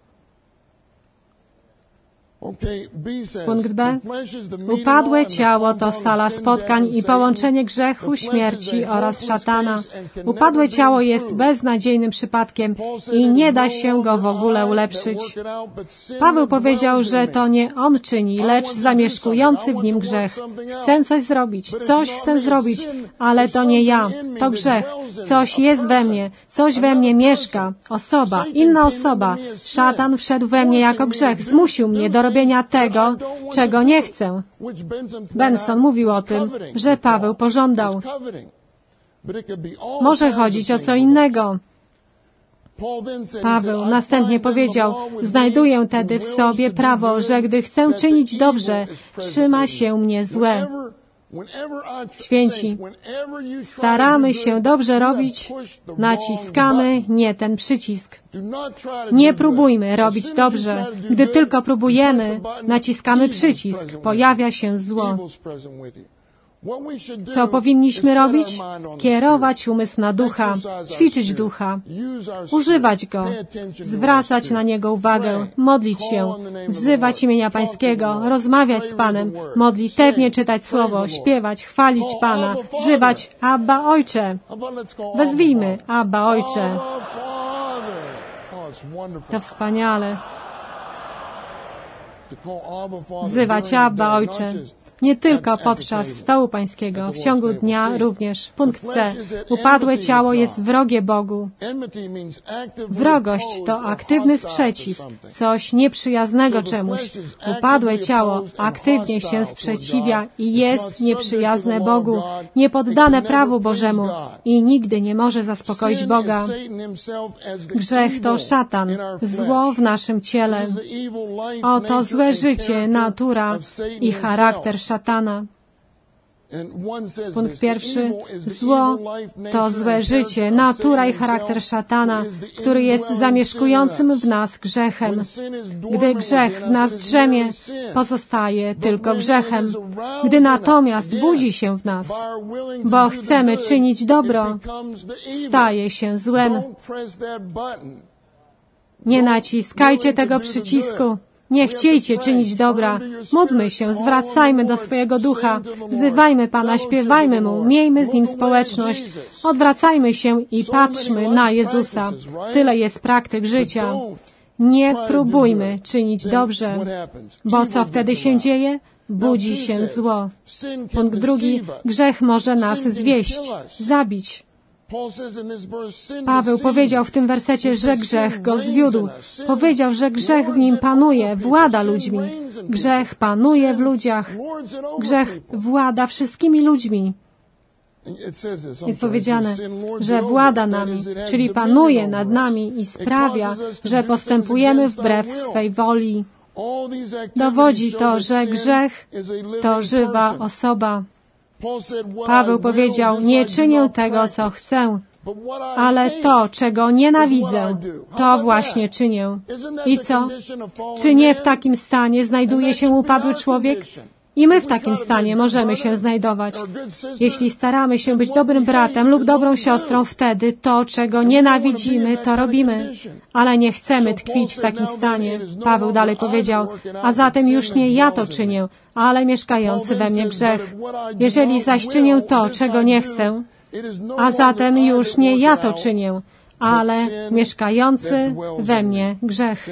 S1: Punkt B. Upadłe ciało to sala spotkań i połączenie grzechu, śmierci oraz szatana. Upadłe ciało jest beznadziejnym przypadkiem i nie da się go w ogóle ulepszyć. Paweł powiedział, że to nie on czyni, lecz zamieszkujący w nim grzech. Chcę coś zrobić, coś chcę zrobić, ale to nie ja, to grzech. Coś jest we mnie, coś we mnie mieszka. Osoba, inna osoba. Szatan wszedł we mnie jako grzech, zmusił mnie do robienia tego, czego nie chcę. Benson mówił o tym, że Paweł pożądał. Może chodzić o co innego. Paweł następnie powiedział, znajduję tedy w sobie prawo, że gdy chcę czynić dobrze, trzyma się mnie złe. Święci, staramy się dobrze robić, naciskamy nie ten przycisk. Nie próbujmy robić dobrze. Gdy tylko próbujemy, naciskamy przycisk, pojawia się zło. Co powinniśmy robić? Kierować umysł na ducha, ćwiczyć ducha, używać go, zwracać na niego uwagę, modlić się, wzywać imienia Pańskiego, rozmawiać z Panem, modlitewnie czytać Słowo, śpiewać, chwalić Pana, wzywać Abba Ojcze. Wezwijmy Abba Ojcze. To wspaniale. Wzywać Abba Ojcze. Nie tylko podczas stołu pańskiego, w ciągu dnia również. Punkt C. Upadłe ciało jest wrogie Bogu. Wrogość to aktywny sprzeciw, coś nieprzyjaznego czemuś. Upadłe ciało aktywnie się sprzeciwia i jest nieprzyjazne Bogu, niepoddane prawu Bożemu i nigdy nie może zaspokoić Boga. Grzech to szatan, zło w naszym ciele. Oto złe życie, natura i charakter szatana. Punkt pierwszy. Zło to złe życie, natura i charakter szatana, który jest zamieszkującym w nas grzechem. Gdy grzech w nas drzemie, pozostaje tylko grzechem. Gdy natomiast budzi się w nas, bo chcemy czynić dobro, staje się złem. Nie naciskajcie tego przycisku. Nie chciejcie czynić dobra. Módlmy się, zwracajmy do swojego ducha, wzywajmy Pana, śpiewajmy Mu, miejmy z Nim społeczność, odwracajmy się i patrzmy na Jezusa. Tyle jest praktyk życia. Nie próbujmy czynić dobrze, bo co wtedy się dzieje? Budzi się zło. Punkt drugi. Grzech może nas zwieść, zabić. Paweł powiedział w tym wersecie, że grzech go zwiódł. Powiedział, że grzech w nim panuje, włada ludźmi. Grzech panuje w ludziach. Grzech włada wszystkimi ludźmi. Jest powiedziane, że włada nami, czyli panuje nad nami i sprawia, że postępujemy wbrew swej woli. Dowodzi to, że grzech to żywa osoba. Paweł powiedział, nie czynię tego, co chcę, ale to, czego nienawidzę, to właśnie czynię. I co? Czy nie w takim stanie znajduje się upadły człowiek? I my w takim stanie możemy się znajdować. Jeśli staramy się być dobrym bratem lub dobrą siostrą, wtedy to, czego nienawidzimy, to robimy. Ale nie chcemy tkwić w takim stanie. Paweł dalej powiedział, a zatem już nie ja to czynię, ale mieszkający we mnie grzech. Jeżeli zaś czynię to, czego nie chcę, a zatem już nie ja to czynię, ale mieszkający we mnie grzech.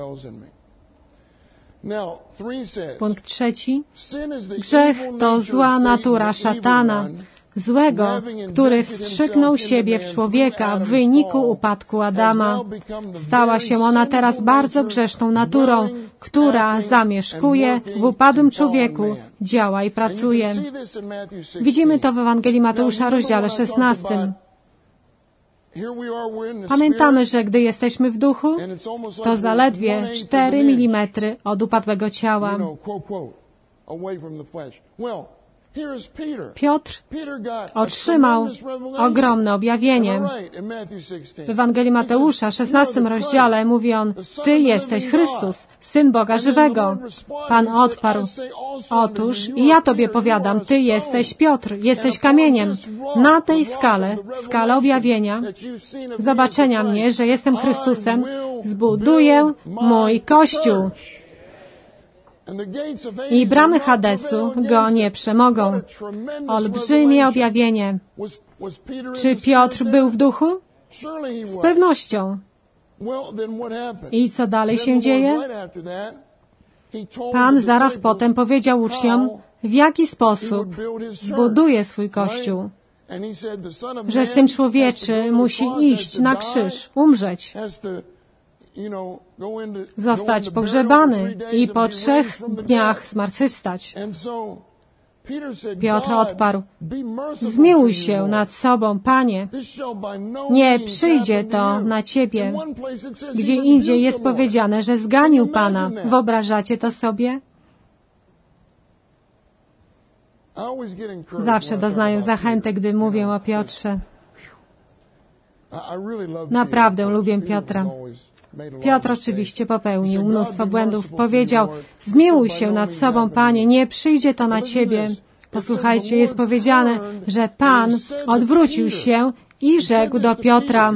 S1: Punkt trzeci. Grzech to zła natura szatana, złego, który wstrzyknął siebie w człowieka w wyniku upadku Adama. Stała się ona teraz bardzo grzeszną naturą, która zamieszkuje w upadłym człowieku, działa i pracuje. Widzimy to w Ewangelii Mateusza, rozdziale szesnastym. Pamiętamy, że gdy jesteśmy w duchu, to zaledwie cztery milimetry od upadłego ciała. Piotr otrzymał ogromne objawienie. W Ewangelii Mateusza, szesnastym rozdziale, mówi on: Ty jesteś Chrystus, Syn Boga żywego. Pan odparł: Otóż i ja Tobie powiadam, Ty jesteś Piotr, jesteś kamieniem. Na tej skale, skale objawienia, zobaczenia mnie, że jestem Chrystusem, zbuduję mój Kościół. I bramy Hadesu go nie przemogą. Olbrzymie objawienie. Czy Piotr był w duchu? Z pewnością. I co dalej się dzieje? Pan zaraz potem powiedział uczniom, w jaki sposób zbuduje swój Kościół. Że Syn Człowieczy musi iść na krzyż, umrzeć, zostać pogrzebany i po trzech dniach zmartwychwstać. Piotr odparł: Zmiłuj się nad sobą, Panie. Nie przyjdzie to na Ciebie. Gdzie indziej jest powiedziane, że zganił Pana. Wyobrażacie to sobie? Zawsze doznaję zachęty, gdy mówię o Piotrze. Naprawdę lubię Piotra. Piotr oczywiście popełnił mnóstwo błędów. Powiedział: Zmiłuj się nad sobą, Panie, nie przyjdzie to na Ciebie. Posłuchajcie, jest powiedziane, że Pan odwrócił się i rzekł do Piotra: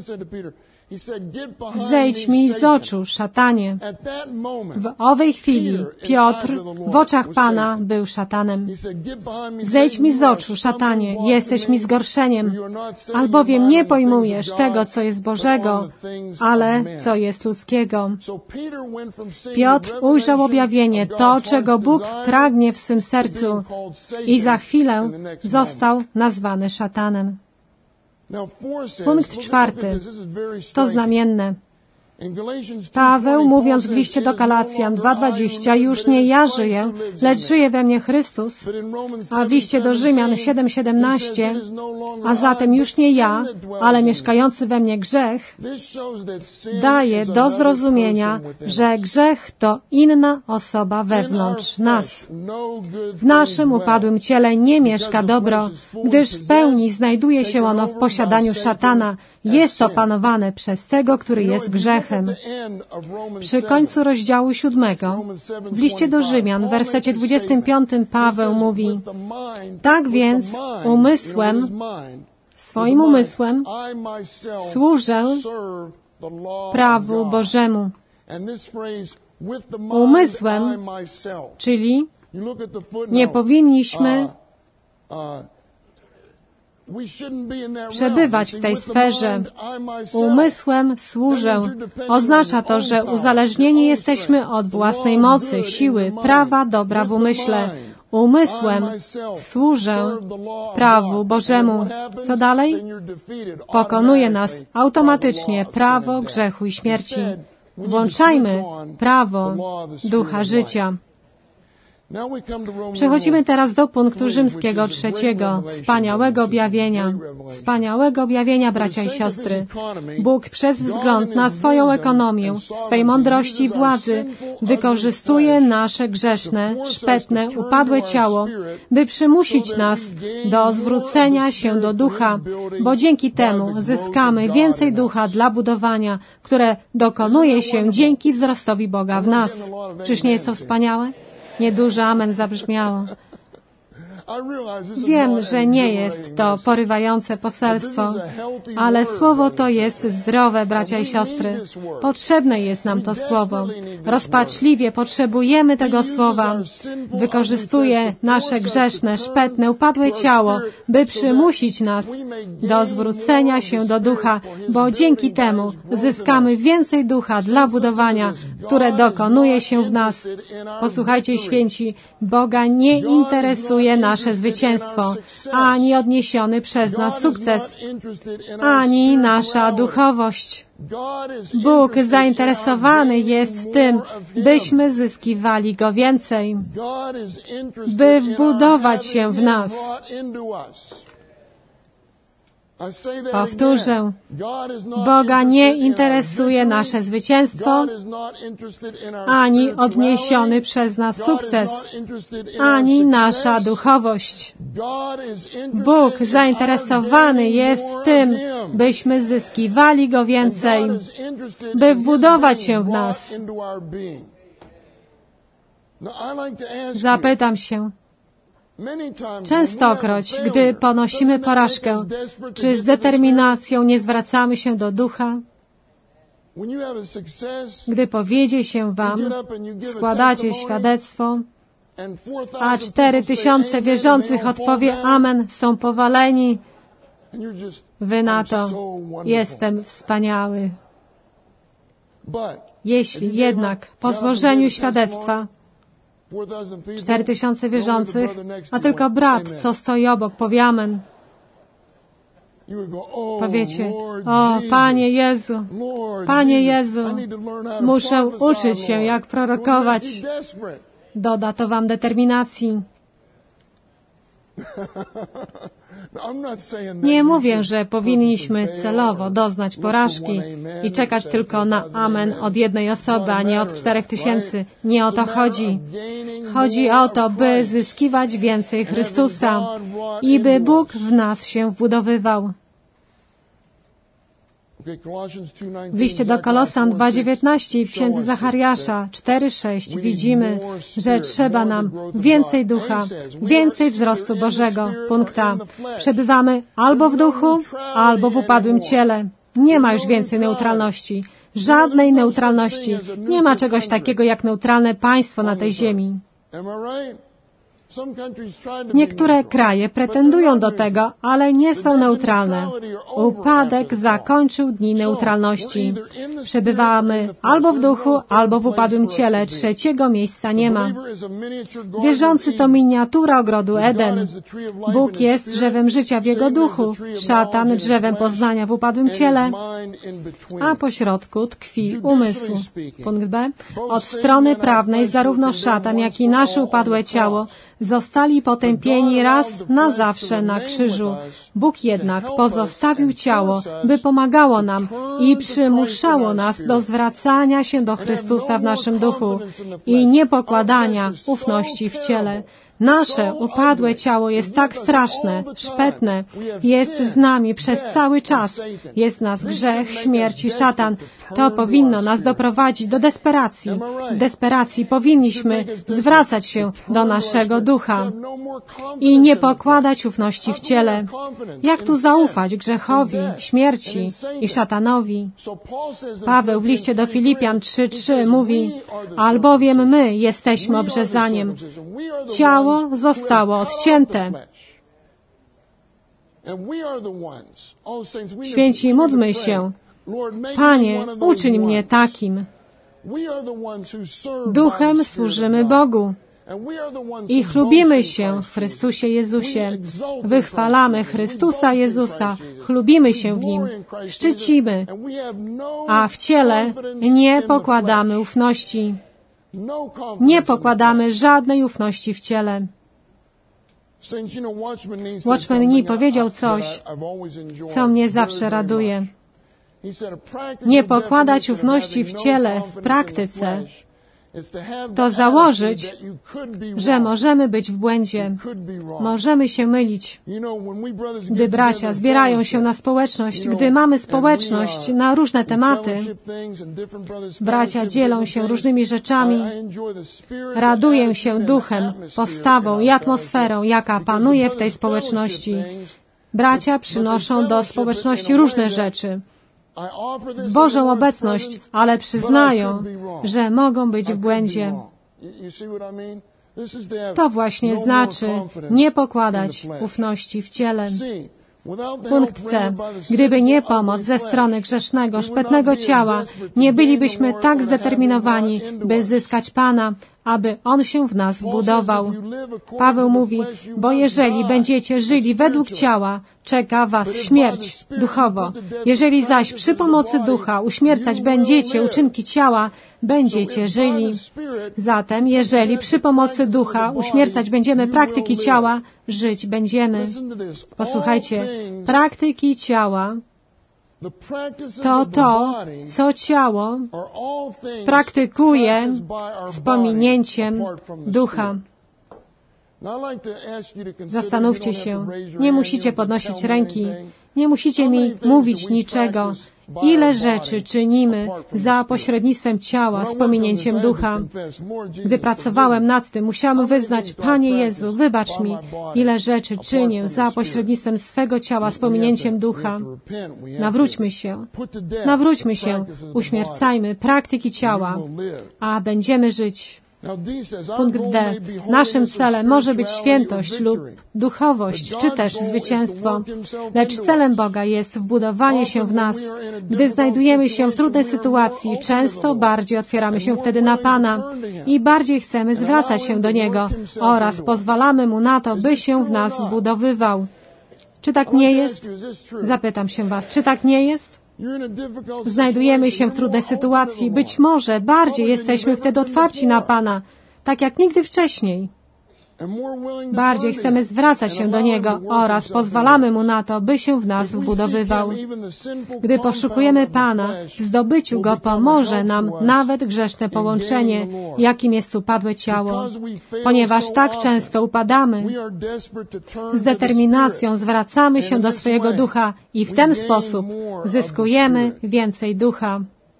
S1: Zejdź mi z oczu, szatanie. W owej chwili Piotr w oczach Pana był szatanem. Zejdź mi z oczu, szatanie, jesteś mi zgorszeniem, albowiem nie pojmujesz tego, co jest Bożego, ale co jest ludzkiego. Piotr ujrzał objawienie, to, czego Bóg pragnie w swym sercu, i za chwilę został nazwany szatanem. Punkt czwarty. To znamienne. Paweł, mówiąc w liście do Galacjan dwa dwadzieścia, już nie ja żyję, lecz żyje we mnie Chrystus, a w liście do Rzymian siedem siedemnaście, a zatem już nie ja, ale mieszkający we mnie grzech, daje do zrozumienia, że grzech to inna osoba wewnątrz nas. W naszym upadłym ciele nie mieszka dobro, gdyż w pełni znajduje się ono w posiadaniu szatana. Jest opanowane przez tego, który jest grzechem. Przy końcu rozdziału siódmego, w liście do Rzymian, w wersecie dwudziestym piątym, Paweł mówi: Tak więc umysłem, swoim umysłem służę prawu Bożemu. Umysłem, czyli nie powinniśmy przebywać w tej sferze. Umysłem służę. Oznacza to, że uzależnieni jesteśmy od własnej mocy, siły, prawa, dobra w umyśle. Umysłem służę prawu Bożemu. Co dalej? Pokonuje nas automatycznie prawo grzechu i śmierci. Włączajmy prawo ducha życia. Przechodzimy teraz do punktu rzymskiego trzeciego, wspaniałego objawienia. Wspaniałego objawienia, bracia i siostry. Bóg przez wzgląd na swoją ekonomię, swej mądrości i władzy wykorzystuje nasze grzeszne, szpetne, upadłe ciało, by przymusić nas do zwrócenia się do ducha, bo dzięki temu zyskamy więcej ducha dla budowania, które dokonuje się dzięki wzrostowi Boga w nas. Czyż nie jest to wspaniałe? Nieduże amen zabrzmiało. Wiem, że nie jest to porywające poselstwo, ale słowo to jest zdrowe, bracia i siostry. Potrzebne jest nam to słowo. Rozpaczliwie potrzebujemy tego słowa. Wykorzystuje nasze grzeszne, szpetne, upadłe ciało, by przymusić nas do zwrócenia się do ducha, bo dzięki temu zyskamy więcej ducha dla budowania, które dokonuje się w nas. Posłuchajcie, święci, Boga nie interesuje nasze zwycięstwo, ani odniesiony przez nas sukces, ani nasza duchowość. Bóg zainteresowany jest tym, byśmy zyskiwali Go więcej, by wbudować się w nas. Powtórzę, Boga nie interesuje nasze zwycięstwo, ani odniesiony przez nas sukces, ani nasza duchowość. Bóg zainteresowany jest tym, byśmy zyskiwali Go więcej, by wbudować się w nas. Zapytam się, częstokroć, gdy ponosimy porażkę, czy z determinacją nie zwracamy się do Ducha? Gdy powiedzie się wam, składacie świadectwo, a cztery tysiące wierzących odpowie amen, są powaleni, wy na to, jestem wspaniały. Jeśli jednak po złożeniu świadectwa cztery tysiące wierzących, a tylko brat, co stoi obok, powie amen, powiecie, o Panie Jezu, Panie Jezu, muszę uczyć się, jak prorokować. Doda to wam determinacji. Nie mówię, że powinniśmy celowo doznać porażki i czekać tylko na amen od jednej osoby, a nie od czterech tysięcy. Nie o to chodzi. Chodzi o to, by zyskiwać więcej Chrystusa i by Bóg w nas się wbudowywał. W liście do Kolosan dwa dziewiętnaście i w księdze Zachariasza cztery sześć widzimy, że trzeba nam więcej ducha, więcej wzrostu Bożego. Punkt A. Przebywamy albo w duchu, albo w upadłym ciele. Nie ma już więcej neutralności. Żadnej neutralności. Nie ma czegoś takiego jak neutralne państwo na tej ziemi. Niektóre kraje pretendują do tego, ale nie są neutralne. Upadek zakończył dni neutralności. Przebywamy albo w duchu, albo w upadłym ciele. Trzeciego miejsca nie ma. Wierzący to miniatura ogrodu Eden. Bóg jest drzewem życia w jego duchu, szatan drzewem poznania w upadłym ciele, a po środku tkwi umysł. Punkt B. Od strony prawnej zarówno szatan, jak i nasze upadłe ciało zostali potępieni raz na zawsze na krzyżu. Bóg jednak pozostawił ciało, by pomagało nam i przymuszało nas do zwracania się do Chrystusa w naszym duchu i niepokładania ufności w ciele. Nasze upadłe ciało jest tak straszne, szpetne, jest z nami przez cały czas. Jest nas grzech, śmierć i szatan. To powinno nas doprowadzić do desperacji. W desperacji powinniśmy zwracać się do naszego ducha i nie pokładać ufności w ciele. Jak tu zaufać grzechowi, śmierci i szatanowi? Paweł w liście do Filipian trzy trzy mówi, albowiem my jesteśmy obrzezaniem. Ciało zostało odcięte. Święci, módlmy się. Panie, uczyń mnie takim. Duchem służymy Bogu i chlubimy się w Chrystusie Jezusie. Wychwalamy Chrystusa Jezusa, chlubimy się w Nim, szczycimy, a w ciele nie pokładamy ufności. Nie pokładamy żadnej ufności w ciele. Watchman Nee powiedział coś, co mnie zawsze raduje. Nie pokładać ufności w ciele w praktyce to założyć, że możemy być w błędzie. Możemy się mylić. Gdy bracia zbierają się na społeczność, gdy mamy społeczność na różne tematy, bracia dzielą się różnymi rzeczami, raduję się duchem, postawą i atmosferą, jaka panuje w tej społeczności. Bracia przynoszą do społeczności różne rzeczy. Bożą obecność, ale przyznają, że mogą być w błędzie. To właśnie znaczy nie pokładać ufności w ciele. Punkt C. Gdyby nie pomoc ze strony grzesznego, szpetnego ciała, nie bylibyśmy tak zdeterminowani, by zyskać Pana, aby On się w nas wbudował. Paweł mówi, bo jeżeli będziecie żyli według ciała, czeka was śmierć duchowo. Jeżeli zaś przy pomocy ducha uśmiercać będziecie uczynki ciała, będziecie żyli. Zatem, jeżeli przy pomocy ducha uśmiercać będziemy praktyki ciała, żyć będziemy. Posłuchajcie, praktyki ciała to to, co ciało praktykuje z pominięciem ducha. Zastanówcie się. Nie musicie podnosić ręki. Nie musicie mi mówić niczego. Ile rzeczy czynimy za pośrednictwem ciała z pominięciem ducha. Gdy pracowałem nad tym, musiałem wyznać, Panie Jezu, wybacz mi, ile rzeczy czynię za pośrednictwem swego ciała z pominięciem ducha. Nawróćmy się. Nawróćmy się. Uśmiercajmy praktyki ciała, a będziemy żyć. Punkt D. Naszym celem może być świętość lub duchowość, czy też zwycięstwo. Lecz celem Boga jest wbudowanie się w nas. Gdy znajdujemy się w trudnej sytuacji, często bardziej otwieramy się wtedy na Pana i bardziej chcemy zwracać się do Niego oraz pozwalamy Mu na to, by się w nas wbudowywał. Czy tak nie jest? Zapytam się Was, czy tak nie jest? Znajdujemy się w trudnej sytuacji. Być może bardziej jesteśmy wtedy otwarci na Pana, tak jak nigdy wcześniej. Bardziej chcemy zwracać się do Niego oraz pozwalamy Mu na to, by się w nas wbudowywał. Gdy poszukujemy Pana, w zdobyciu Go pomoże nam nawet grzeszne połączenie, jakim jest upadłe ciało. Ponieważ tak często upadamy, z determinacją zwracamy się do swojego ducha i w ten sposób zyskujemy więcej ducha.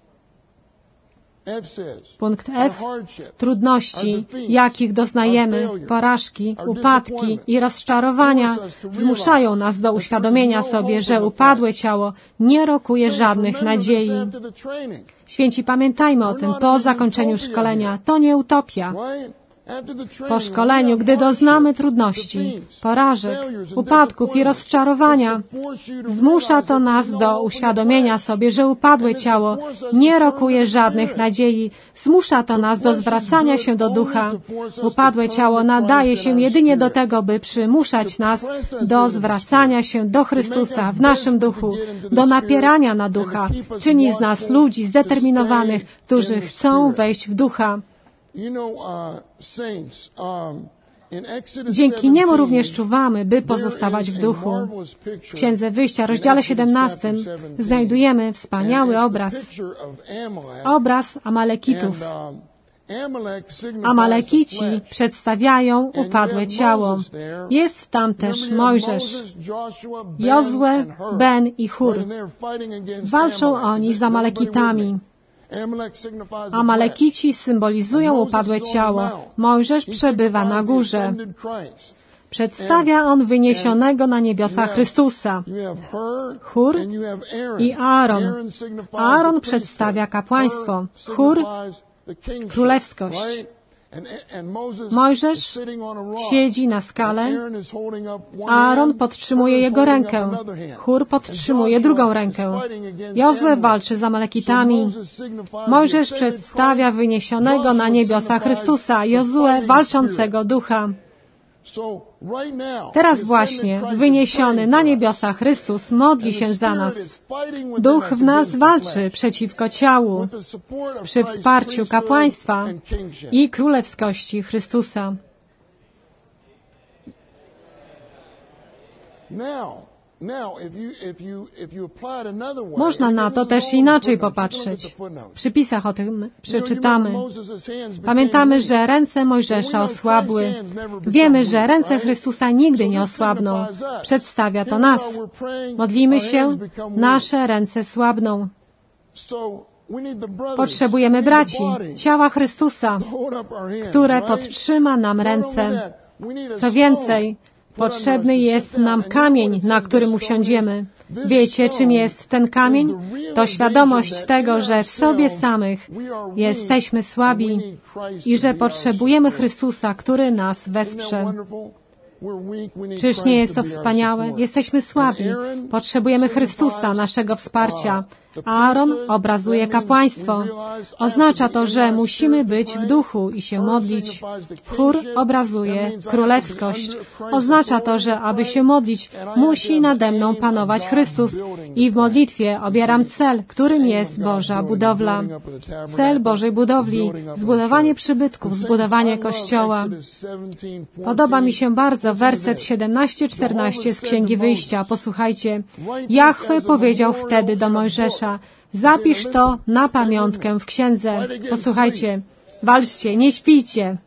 S1: Punkt F. Trudności, jakich doznajemy, porażki, upadki i rozczarowania zmuszają nas do uświadomienia sobie, że upadłe ciało nie rokuje żadnych nadziei. Święci, pamiętajmy o tym po zakończeniu szkolenia. To nie utopia. Po szkoleniu, gdy doznamy trudności, porażek, upadków i rozczarowania, zmusza to nas do uświadomienia sobie, że upadłe ciało nie rokuje żadnych nadziei. Zmusza to nas do zwracania się do ducha. Upadłe ciało nadaje się jedynie do tego, by przymuszać nas do zwracania się do Chrystusa w naszym duchu, do napierania na ducha. Czyni z nas ludzi zdeterminowanych, którzy chcą wejść w ducha. Dzięki Niemu również czuwamy, by pozostawać w duchu. W Księdze Wyjścia, rozdziale siedemnastym, znajdujemy wspaniały obraz. Obraz Amalekitów. Amalekici przedstawiają upadłe ciało. Jest tam też Mojżesz, Jozue, Ben i Hur. Walczą oni z Amalekitami. Amalekici symbolizują upadłe ciało. Mojżesz przebywa na górze. Przedstawia on wyniesionego na niebiosa Chrystusa. Hur i Aaron. Aaron przedstawia kapłaństwo. Hur królewskość. Mojżesz siedzi na skale, Aaron podtrzymuje jego rękę, Hur podtrzymuje drugą rękę. Jozue walczy z Amalekitami. Mojżesz przedstawia wyniesionego na niebiosa Chrystusa, Jozue walczącego ducha. Teraz właśnie wyniesiony na niebiosa Chrystus modli się za nas. Duch w nas walczy przeciwko ciału przy wsparciu kapłaństwa i królewskości Chrystusa. Można na to też inaczej popatrzeć. W przypisach o tym przeczytamy. Pamiętamy, że ręce Mojżesza osłabły. Wiemy, że ręce Chrystusa nigdy nie osłabną. Przedstawia to nas. Modlimy się, nasze ręce słabną. Potrzebujemy braci, ciała Chrystusa, które podtrzyma nam ręce. Co więcej, potrzebny jest nam kamień, na którym usiądziemy. Wiecie, czym jest ten kamień? To świadomość tego, że w sobie samych jesteśmy słabi i że potrzebujemy Chrystusa, który nas wesprze. Czyż nie jest to wspaniałe? Jesteśmy słabi. Potrzebujemy Chrystusa, naszego wsparcia. Aaron obrazuje kapłaństwo. Oznacza to, że musimy być w duchu i się modlić. Chór obrazuje królewskość. Oznacza to, że aby się modlić, musi nade mną panować Chrystus. I w modlitwie obieram cel, którym jest Boża budowla. Cel Bożej budowli, zbudowanie przybytków, zbudowanie Kościoła. Podoba mi się bardzo werset siedemnaście czternaście z Księgi Wyjścia. Posłuchajcie. Jahwe powiedział wtedy do Mojżesza: zapisz to na pamiątkę w księdze. Posłuchajcie. Walczcie, nie śpijcie.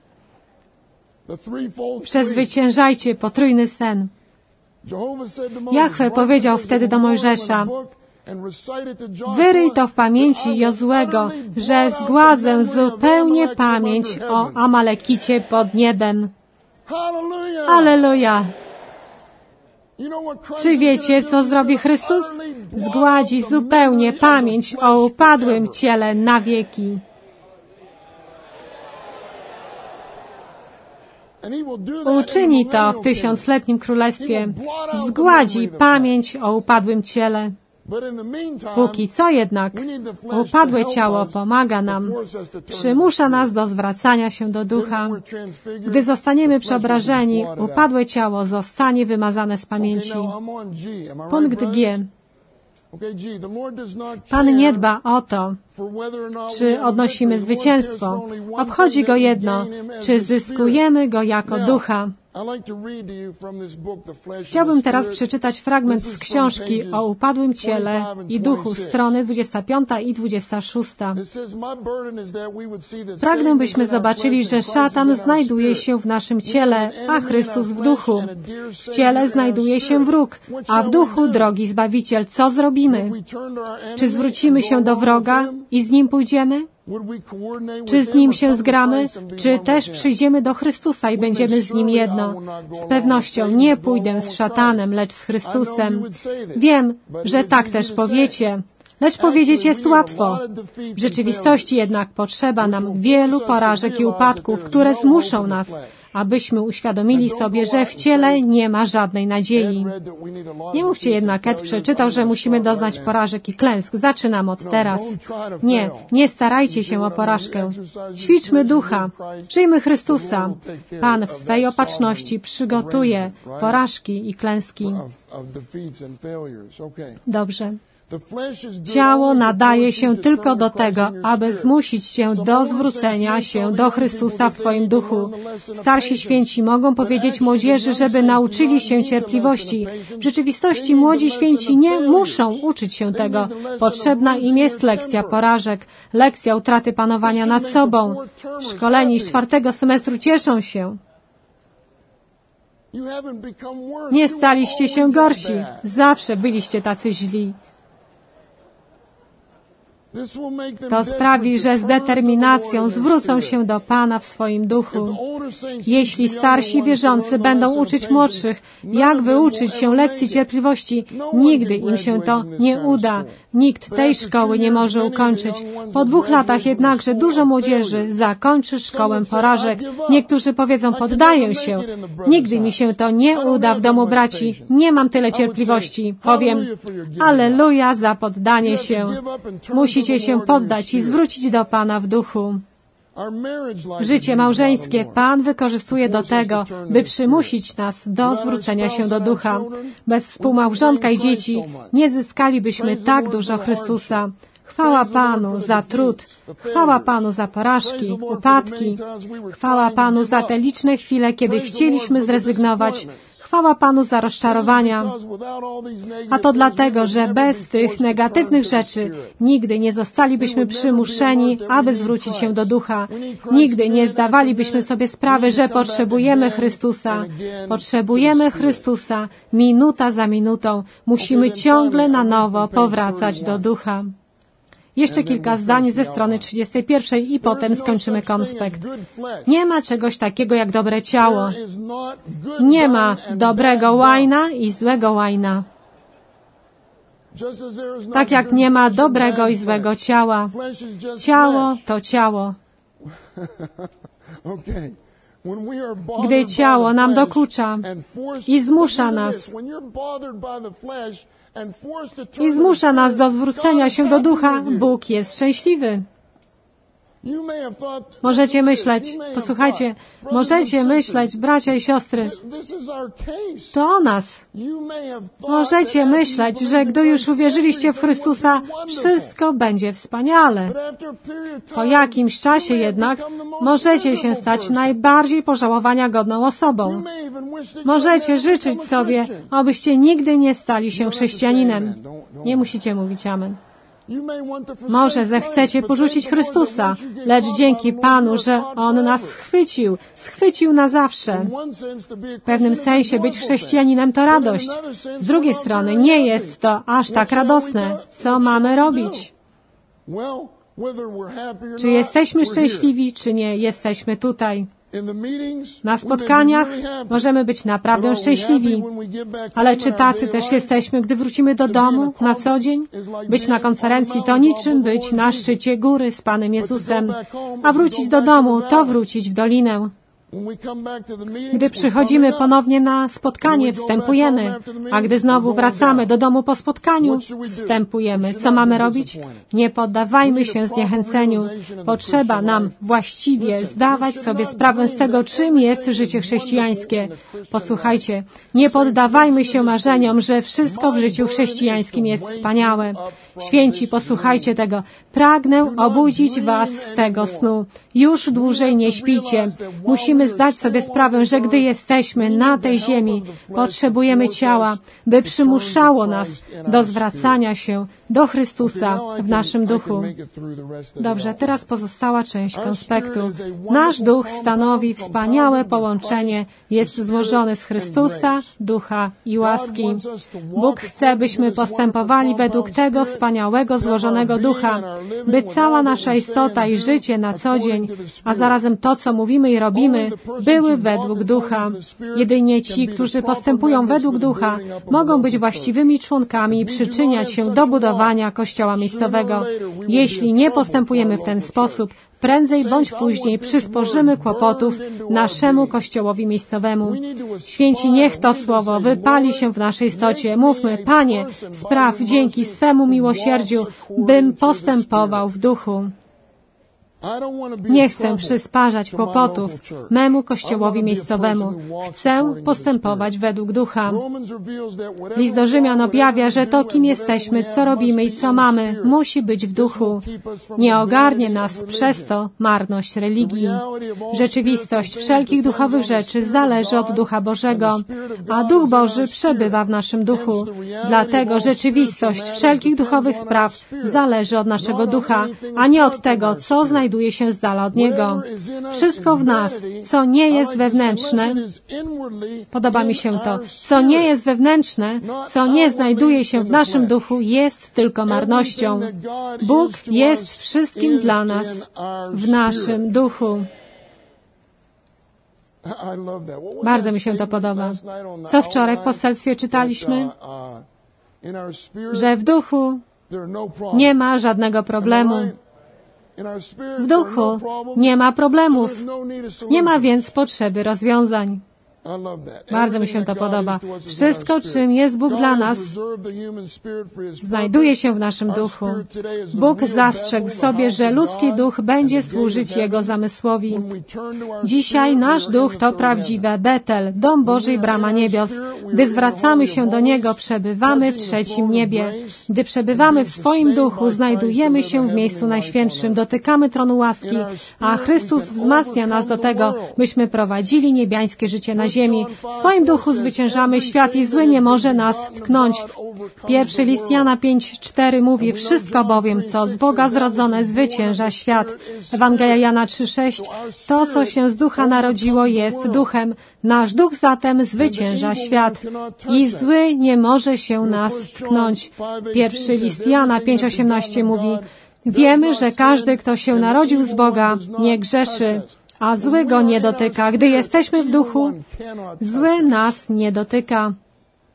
S1: Przezwyciężajcie potrójny sen. Jahwe powiedział wtedy do Mojżesza: wyryj to w pamięci Jozłego, że zgładzę zupełnie pamięć o Amalekicie pod niebem. Alleluja! Czy wiecie, co zrobi Chrystus? Zgładzi zupełnie pamięć o upadłym ciele na wieki. Uczyni to w tysiącletnim królestwie. Zgładzi pamięć o upadłym ciele. Póki co jednak upadłe ciało pomaga nam, przymusza nas do zwracania się do ducha. Gdy zostaniemy przeobrażeni, upadłe ciało zostanie wymazane z pamięci. Punkt G. Pan nie dba o to, czy odnosimy zwycięstwo. Obchodzi Go jedno, czy zyskujemy Go jako ducha. Chciałbym teraz przeczytać fragment z książki o upadłym ciele i duchu, strony dwudziesta piąta i dwudziesta szósta. Pragnę, byśmy zobaczyli, że szatan znajduje się w naszym ciele, a Chrystus w duchu. W ciele znajduje się wróg, a w duchu drogi Zbawiciel. Co zrobimy? Czy zwrócimy się do wroga i z nim pójdziemy? Czy z Nim się zgramy, czy też przyjdziemy do Chrystusa i będziemy z Nim jedno? Z pewnością nie pójdę z szatanem, lecz z Chrystusem. Wiem, że tak też powiecie, lecz powiedzieć jest łatwo. W rzeczywistości jednak potrzeba nam wielu porażek i upadków, które zmuszą nas, abyśmy uświadomili sobie, że w ciele nie ma żadnej nadziei. Nie mówcie jednak, Ed przeczytał, że musimy doznać porażek i klęsk. Zaczynam od teraz. Nie, nie starajcie się o porażkę. Ćwiczmy ducha. Żyjmy Chrystusa. Pan w swej opatrzności przygotuje porażki i klęski. Dobrze. Ciało nadaje się tylko do tego, aby zmusić Cię do zwrócenia się do Chrystusa w Twoim duchu. Starsi święci mogą powiedzieć młodzieży, żeby nauczyli się cierpliwości. W rzeczywistości młodzi święci nie muszą uczyć się tego. Potrzebna im jest lekcja porażek, lekcja utraty panowania nad sobą. Szkoleni z czwartego semestru cieszą się. Nie staliście się gorsi. Zawsze byliście tacy źli. To sprawi, że z determinacją zwrócą się do Pana w swoim duchu. Jeśli starsi wierzący będą uczyć młodszych, jak wyuczyć się lekcji cierpliwości, nigdy im się to nie uda. Nikt tej szkoły nie może ukończyć. Po dwóch latach jednakże dużo młodzieży zakończy szkołę porażek. Niektórzy powiedzą, poddaję się. Nigdy mi się to nie uda w domu braci. Nie mam tyle cierpliwości. Powiem, alleluja za poddanie się. Musicie się poddać i zwrócić do Pana w duchu. Życie małżeńskie Pan wykorzystuje do tego, by przymusić nas do zwrócenia się do ducha. Bez współmałżonka i dzieci nie zyskalibyśmy tak dużo Chrystusa. Chwała Panu za trud. Chwała Panu za porażki, upadki. Chwała Panu za te liczne chwile, kiedy chcieliśmy zrezygnować. Chwała Panu za rozczarowania. A to dlatego, że bez tych negatywnych rzeczy nigdy nie zostalibyśmy przymuszeni, aby zwrócić się do ducha. Nigdy nie zdawalibyśmy sobie sprawy, że potrzebujemy Chrystusa. Potrzebujemy Chrystusa. Minuta za minutą. Musimy ciągle na nowo powracać do ducha. Jeszcze kilka zdań ze strony trzydziestej pierwszej i potem skończymy konspekt. Nie ma czegoś takiego jak dobre ciało. Nie ma dobrego łajna i złego łajna. Tak jak nie ma dobrego i złego ciała. Ciało to ciało. Gdy ciało nam dokucza i zmusza nas, i zmusza nas do zwrócenia się do ducha, Bóg jest szczęśliwy. Możecie myśleć, posłuchajcie, możecie myśleć, bracia i siostry, to o nas. Możecie myśleć, że gdy już uwierzyliście w Chrystusa, wszystko będzie wspaniale. Po jakimś czasie jednak możecie się stać najbardziej pożałowania godną osobą. Możecie życzyć sobie, abyście nigdy nie stali się chrześcijaninem. Nie musicie mówić amen. Może zechcecie porzucić Chrystusa, lecz dzięki Panu, że On nas schwycił, schwycił na zawsze. W pewnym sensie być chrześcijaninem to radość. Z drugiej strony nie jest to aż tak radosne. Co mamy robić? Czy jesteśmy szczęśliwi, czy nie, jesteśmy tutaj. Na spotkaniach możemy być naprawdę szczęśliwi, ale czy tacy też jesteśmy, gdy wrócimy do domu na co dzień? Być na konferencji to niczym być na szczycie góry z Panem Jezusem, a wrócić do domu to wrócić w dolinę. Gdy przychodzimy ponownie na spotkanie, wstępujemy, a gdy znowu wracamy do domu po spotkaniu, wstępujemy. Co mamy robić? Nie poddawajmy się zniechęceniu. Potrzeba nam właściwie zdawać sobie sprawę z tego, czym jest życie chrześcijańskie. Posłuchajcie, nie poddawajmy się marzeniom, że wszystko w życiu chrześcijańskim jest wspaniałe. Święci, posłuchajcie tego. Pragnę obudzić was z tego snu. Już dłużej nie śpicie. Musimy zdać sobie sprawę, że gdy jesteśmy na tej ziemi, potrzebujemy ciała, by przymuszało nas do zwracania się do Chrystusa w naszym duchu. Dobrze, teraz pozostała część konspektu. Nasz duch stanowi wspaniałe połączenie. Jest złożony z Chrystusa, ducha i łaski. Bóg chce, byśmy postępowali według tego wspaniałego, złożonego ducha, by cała nasza istota i życie na co dzień, a zarazem to, co mówimy i robimy, były według ducha. Jedynie ci, którzy postępują według ducha, mogą być właściwymi członkami i przyczyniać się do budowania Kościoła miejscowego. Jeśli nie postępujemy w ten sposób, prędzej bądź później przysporzymy kłopotów naszemu Kościołowi miejscowemu. Święci, niech to słowo wypali się w naszej istocie. Mówmy, Panie, spraw dzięki swemu miłosierdziu, bym postępował w duchu. Nie chcę przysparzać kłopotów memu Kościołowi miejscowemu. Chcę postępować według ducha. List do Rzymian objawia, że to, kim jesteśmy, co robimy i co mamy, musi być w duchu. Nie ogarnie nas przez to marność religii. Rzeczywistość wszelkich duchowych rzeczy zależy od Ducha Bożego, a Duch Boży przebywa w naszym duchu. Dlatego rzeczywistość wszelkich duchowych spraw zależy od naszego ducha, a nie od tego, co znajduje znajduje się z dala od Niego. Wszystko w nas, co nie jest wewnętrzne, podoba mi się to, co nie jest wewnętrzne, co nie znajduje się w naszym duchu, jest tylko marnością. Bóg jest wszystkim dla nas w naszym duchu. Bardzo mi się to podoba. Co wczoraj w poselstwie czytaliśmy? Że w duchu nie ma żadnego problemu. W duchu nie ma problemów. Nie ma więc potrzeby rozwiązań. Bardzo mi się to podoba. Wszystko, czym jest Bóg dla nas, znajduje się w naszym duchu. Bóg zastrzegł sobie, że ludzki duch będzie służyć Jego zamysłowi. Dzisiaj nasz duch to prawdziwe Betel, dom Boży i brama niebios. Gdy zwracamy się do Niego, przebywamy w trzecim niebie. Gdy przebywamy w swoim duchu, znajdujemy się w miejscu najświętszym, dotykamy tronu łaski, a Chrystus wzmacnia nas do tego, byśmy prowadzili niebiańskie życie na ziemi. W swoim duchu zwyciężamy świat i zły nie może nas tknąć. Pierwszy list Jana pięć cztery mówi: wszystko bowiem, co z Boga zrodzone, zwycięża świat. Ewangelia Jana trzy sześć: to, co się z ducha narodziło, jest duchem. Nasz duch zatem zwycięża świat i zły nie może się nas tknąć. Pierwszy list Jana pięć osiemnaście mówi: wiemy, że każdy, kto się narodził z Boga, nie grzeszy, a zły go nie dotyka. Gdy jesteśmy w duchu, zły nas nie dotyka.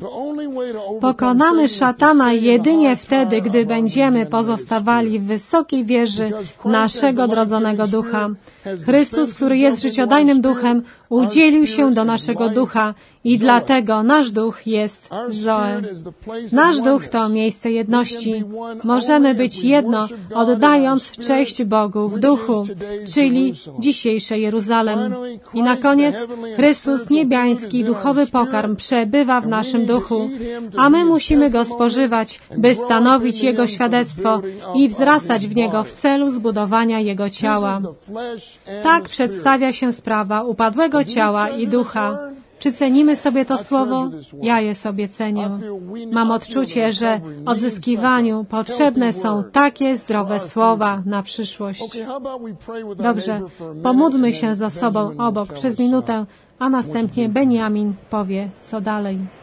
S1: Pokonamy szatana jedynie wtedy, gdy będziemy pozostawali w wysokiej wieży naszego drodzonego ducha. Chrystus, który jest życiodajnym duchem, udzielił się do naszego ducha i dlatego nasz duch jest Zoe. Nasz duch to miejsce jedności. Możemy być jedno, oddając cześć Bogu w duchu, czyli dzisiejsze Jeruzalem. I na koniec Chrystus niebiański, duchowy pokarm przebywa w naszym duchu, a my musimy Go spożywać, by stanowić Jego świadectwo i wzrastać w Niego w celu zbudowania Jego ciała. Tak przedstawia się sprawa upadłego ciała i ducha. Czy cenimy sobie to słowo? Ja je sobie cenię. Mam odczucie, że odzyskiwaniu potrzebne są takie zdrowe słowa na przyszłość. Dobrze, pomódlmy się ze sobą obok przez minutę, a następnie Beniamin powie, co dalej.